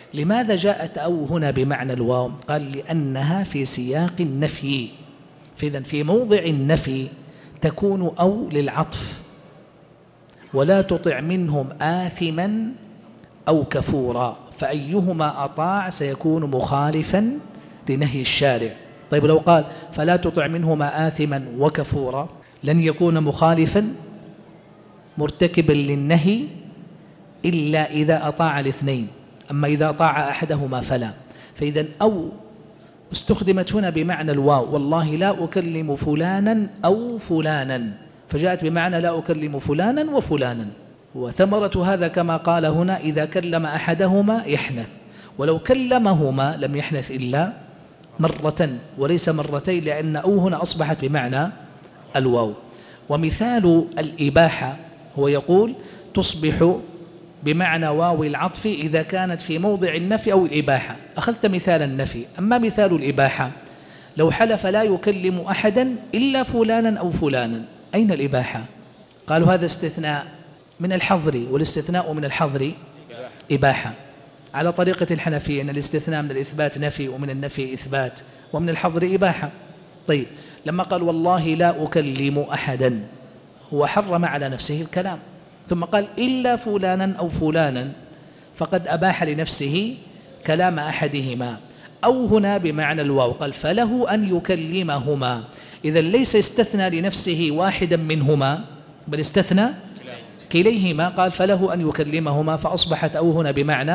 لماذا جاءت أو هنا بمعنى الواو؟ قال لأنها في سياق النفي، فإذن في موضع النفي تكون أو للعطف. ولا تطع منهم آثما أو كفورا، فأيهما أطاع سيكون مخالفا لنهي الشارع. طيب لو قال فلا تطع منهما آثما وكفورا لن يكون مخالفا مرتكبا للنهي إلا إذا أطاع الاثنين، أما إذا أطاع أحدهما فلا. فإذا أو استخدمت هنا بمعنى الواو، والله لا أكلم فلانا أو فلانا، فجاءت بمعنى لا أكلم فلانا وفلانا. وثمرة هذا كما قال هنا إذا كلم أحدهما يحنث، ولو كلمهما لم يحنث إلا مرة وليس مرتين، لأن أو هنا أصبحت بمعنى الواو. ومثال الإباحة هو يقول تصبح بمعنى واو العطف إذا كانت في موضع النفي أو الإباحة. أخذت مثال النفي. أما مثال الإباحة لو حلف لا يكلم أحدا إلا فلانا أو فلانا، أين الإباحة؟ قالوا هذا استثناء من الحظر، والاستثناء من الحظر إباحة، على طريقة الحنفية أن الاستثناء من الإثبات نفي ومن النفي إثبات ومن الحظر إباحة. طيب لما قال والله لا أكلم أحدا هو حرم على نفسه الكلام، ثم قال إلا فلانا أو فلانا فقد أباح لنفسه كلام أحدهما. أو هنا بمعنى الواو قال فله أن يكلمهما، إذا ليس استثنى لنفسه واحدا منهما بل استثنى كليهما، قال فله أن يكلمهما، فأصبحت أو هنا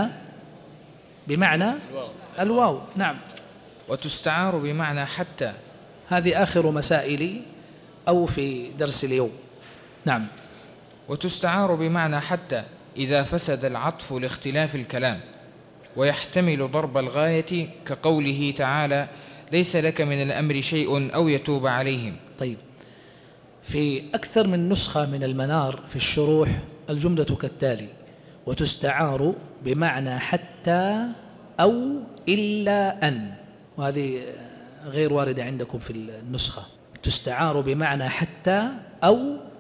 بمعنى الواو. نعم. وتستعار بمعنى حتى. هذه آخر مسائل أو في درس اليوم. نعم. وتستعار بمعنى حتى إذا فسد العطف لاختلاف الكلام، ويحتمل ضرب الغاية كقوله تعالى ليس لك من الأمر شيء أو يتوب عليهم. طيب في أكثر من نسخة من المنار في الشروح الجملة كالتالي: وتستعار بمعنى حتى أو إلا أن، وهذه غير واردة عندكم في النسخة. تستعار بمعنى حتى أو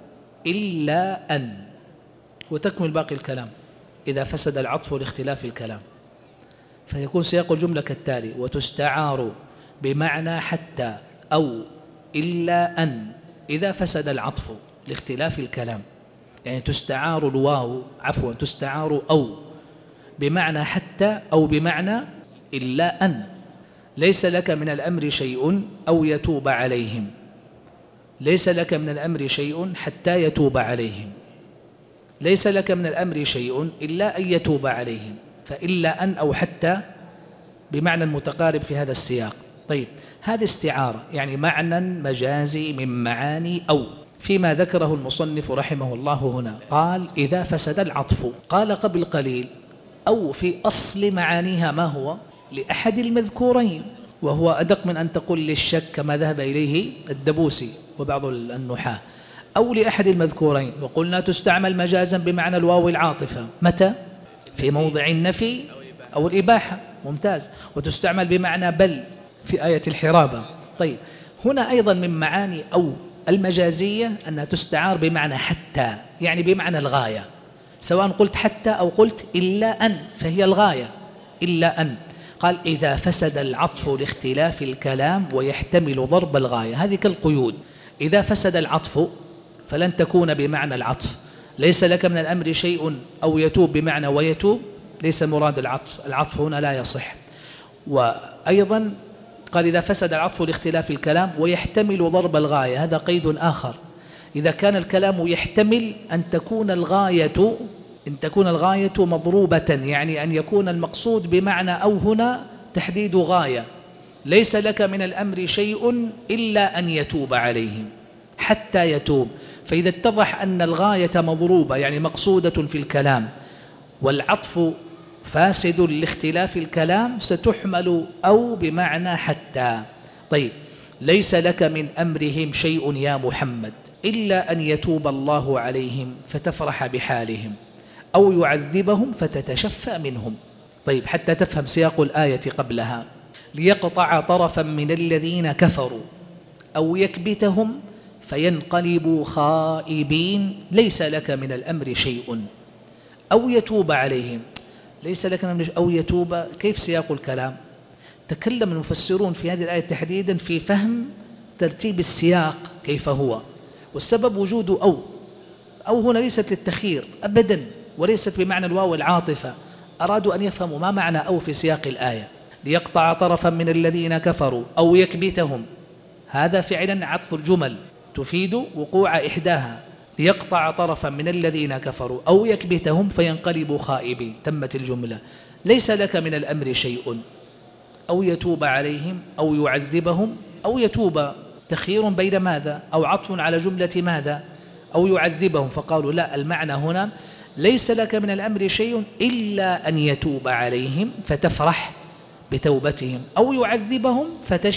إلا أن، وتكمل باقي الكلام إذا فسد العطف لاختلاف الكلام، فيكون سياق الجملة كالتالي: وتستعار بمعنى حتى أو إلا أن إذا فسد العطف لاختلاف الكلام. يعني تستعار الواو تستعار أو بمعنى حتى أو بمعنى إلا أن. ليس لك من الأمر شيء أو يتوب عليهم، ليس لك من الأمر شيء حتى يتوب عليهم، ليس لك من الأمر شيء إلا أن يتوب عليهم، فإلا أن أو حتى بمعنى متقارب في هذا السياق. طيب هذه استعارة يعني معنى مجازي من معاني أو. فيما ذكره المصنف رحمه الله هنا قال إذا فسد العطف، قال قبل قليل أو في أصل معانيها ما هو؟ لأحد المذكورين، وهو أدق من أن تقول للشك كما ذهب إليه الدبوسي وبعض النحاة، أو لأحد المذكورين. وقلنا تستعمل مجازا بمعنى الواو العاطفة متى؟ في موضع النفي أو الإباحة. ممتاز. وتستعمل بمعنى بل في آية الحرابة. طيب هنا أيضا من معاني أو المجازية أنها تستعار بمعنى حتى، يعني بمعنى الغاية، سواء قلت حتى أو قلت إلا أن فهي الغاية. إلا أن قال إذا فسد العطف لاختلاف الكلام ويحتمل ضرب الغاية، هذه كالقيود. إذا فسد العطف فلن تكون بمعنى العطف. ليس لك من الأمر شيء أو يتوب بمعنى ويتوب، ليس مراد العطف، العطف هنا لا يصح. وأيضا قال إذا فسد العطف لاختلاف الكلام ويحتمل ضرب الغاية، هذا قيد آخر. إذا كان الكلام يحتمل أن تكون الغاية مضروبة، يعني أن يكون المقصود بمعنى أو هنا تحديد غاية. ليس لك من الأمر شيء إلا أن يتوب عليهم حتى يتوب، فإذا اتضح أن الغاية مضروبة يعني مقصودة في الكلام والعطف فاسد لاختلاف الكلام ستحمل أو بمعنى حتى. طيب ليس لك من أمرهم شيء يا محمد إلا أن يتوب الله عليهم فتفرح بحالهم أو يعذبهم فتتشفى منهم. طيب حتى تفهم سياق الآية قبلها: ليقطع طرفا من الذين كفروا أو يكبتهم فينقلبوا خائبين ليس لك من الأمر شيء أو يتوب عليهم. ليس لك من أو يتوب، كيف سياق الكلام؟ تكلم المفسرون في هذه الآية تحديدا في فهم ترتيب السياق كيف هو، والسبب وجود أو هنا ليست للتخيير أبدا، وليست بمعنى الواو العاطفة. أرادوا أن يفهموا ما معنى أو في سياق الآية. ليقطع طرفا من الذين كفروا أو يكبتهم، هذا فعلا عطف الجمل تفيد وقوع إحداها. ليقطع طرفا من الذين كفروا أو يكبتهم فينقلبوا خائبين، تمت الجملة. ليس لك من الأمر شيء، أو يتوب عليهم أو يعذبهم. أو يتوب تخيير بين ماذا؟ أو عطف على جملة ماذا؟ أو يعذبهم. فقالوا لا، المعنى هنا ليس لك من الأمر شيء إلا أن يتوب عليهم فتفرح بتوبتهم، أو يعذبهم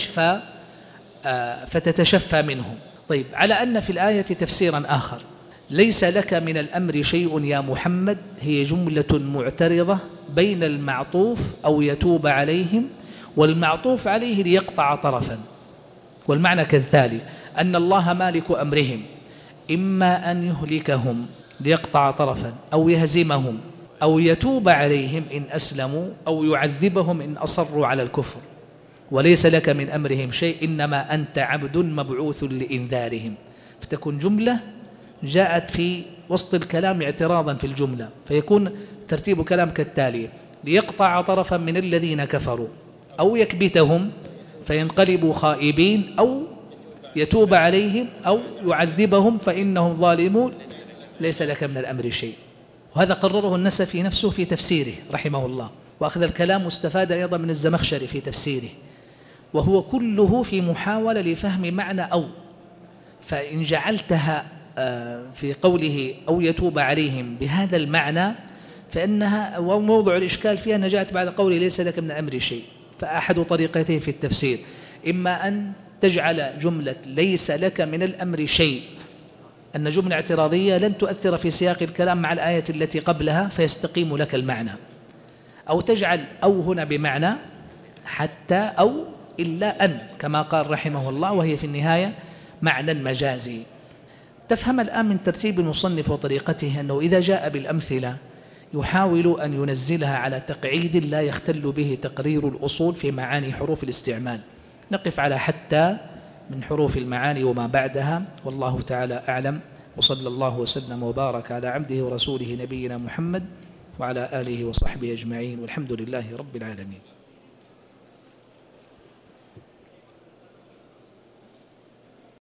فتتشفى منهم. طيب، على أن في الآية تفسيرا آخر. ليس لك من الأمر شيء يا محمد هي جملة معترضة بين المعطوف أو يتوب عليهم والمعطوف عليه ليقطع طرفا، والمعنى كالتالي: أن الله مالك أمرهم، إما أن يهلكهم ليقطع طرفا أو يهزمهم، أو يتوب عليهم إن أسلموا، أو يعذبهم إن أصروا على الكفر. وليس لك من أمرهم شيء إنما أنت عبد مبعوث لإنذارهم. فتكون جملة جاءت في وسط الكلام اعتراضا في الجملة، فيكون ترتيب كلام كالتالي: ليقطع طرفا من الذين كفروا أو يكبتهم فينقلبوا خائبين، أو يتوب عليهم أو يعذبهم فإنهم ظالمون، ليس لك من الأمر شيء. وهذا قرره النسفي نفسه في تفسيره رحمه الله، وأخذ الكلام مستفادا أيضا من الزمخشري في تفسيره، وهو كله في محاولة لفهم معنى أو. فإن جعلتها في قوله أو يتوب عليهم بهذا المعنى فإنها وموضع الإشكال فيها أنها جاءت بعد قوله ليس لك من أمر شيء. فأحد طريقتين في التفسير: إما أن تجعل جملة ليس لك من الأمر شيء أن جملة اعتراضية لن تؤثر في سياق الكلام مع الآية التي قبلها فيستقيم لك المعنى، أو تجعل أو هنا بمعنى حتى أو إلا أن كما قال رحمه الله، وهي في النهاية معنى مجازي. تفهم الآن من ترتيب المصنف وطريقته أنه إذا جاء بالأمثلة يحاول أن ينزلها على تقعيد لا يختل به تقرير الأصول في معاني حروف الاستعمال. نقف على حتى من حروف المعاني وما بعدها، والله تعالى أعلم، وصلى الله وسلم وبارك على عبده ورسوله نبينا محمد وعلى آله وصحبه أجمعين، والحمد لله رب العالمين.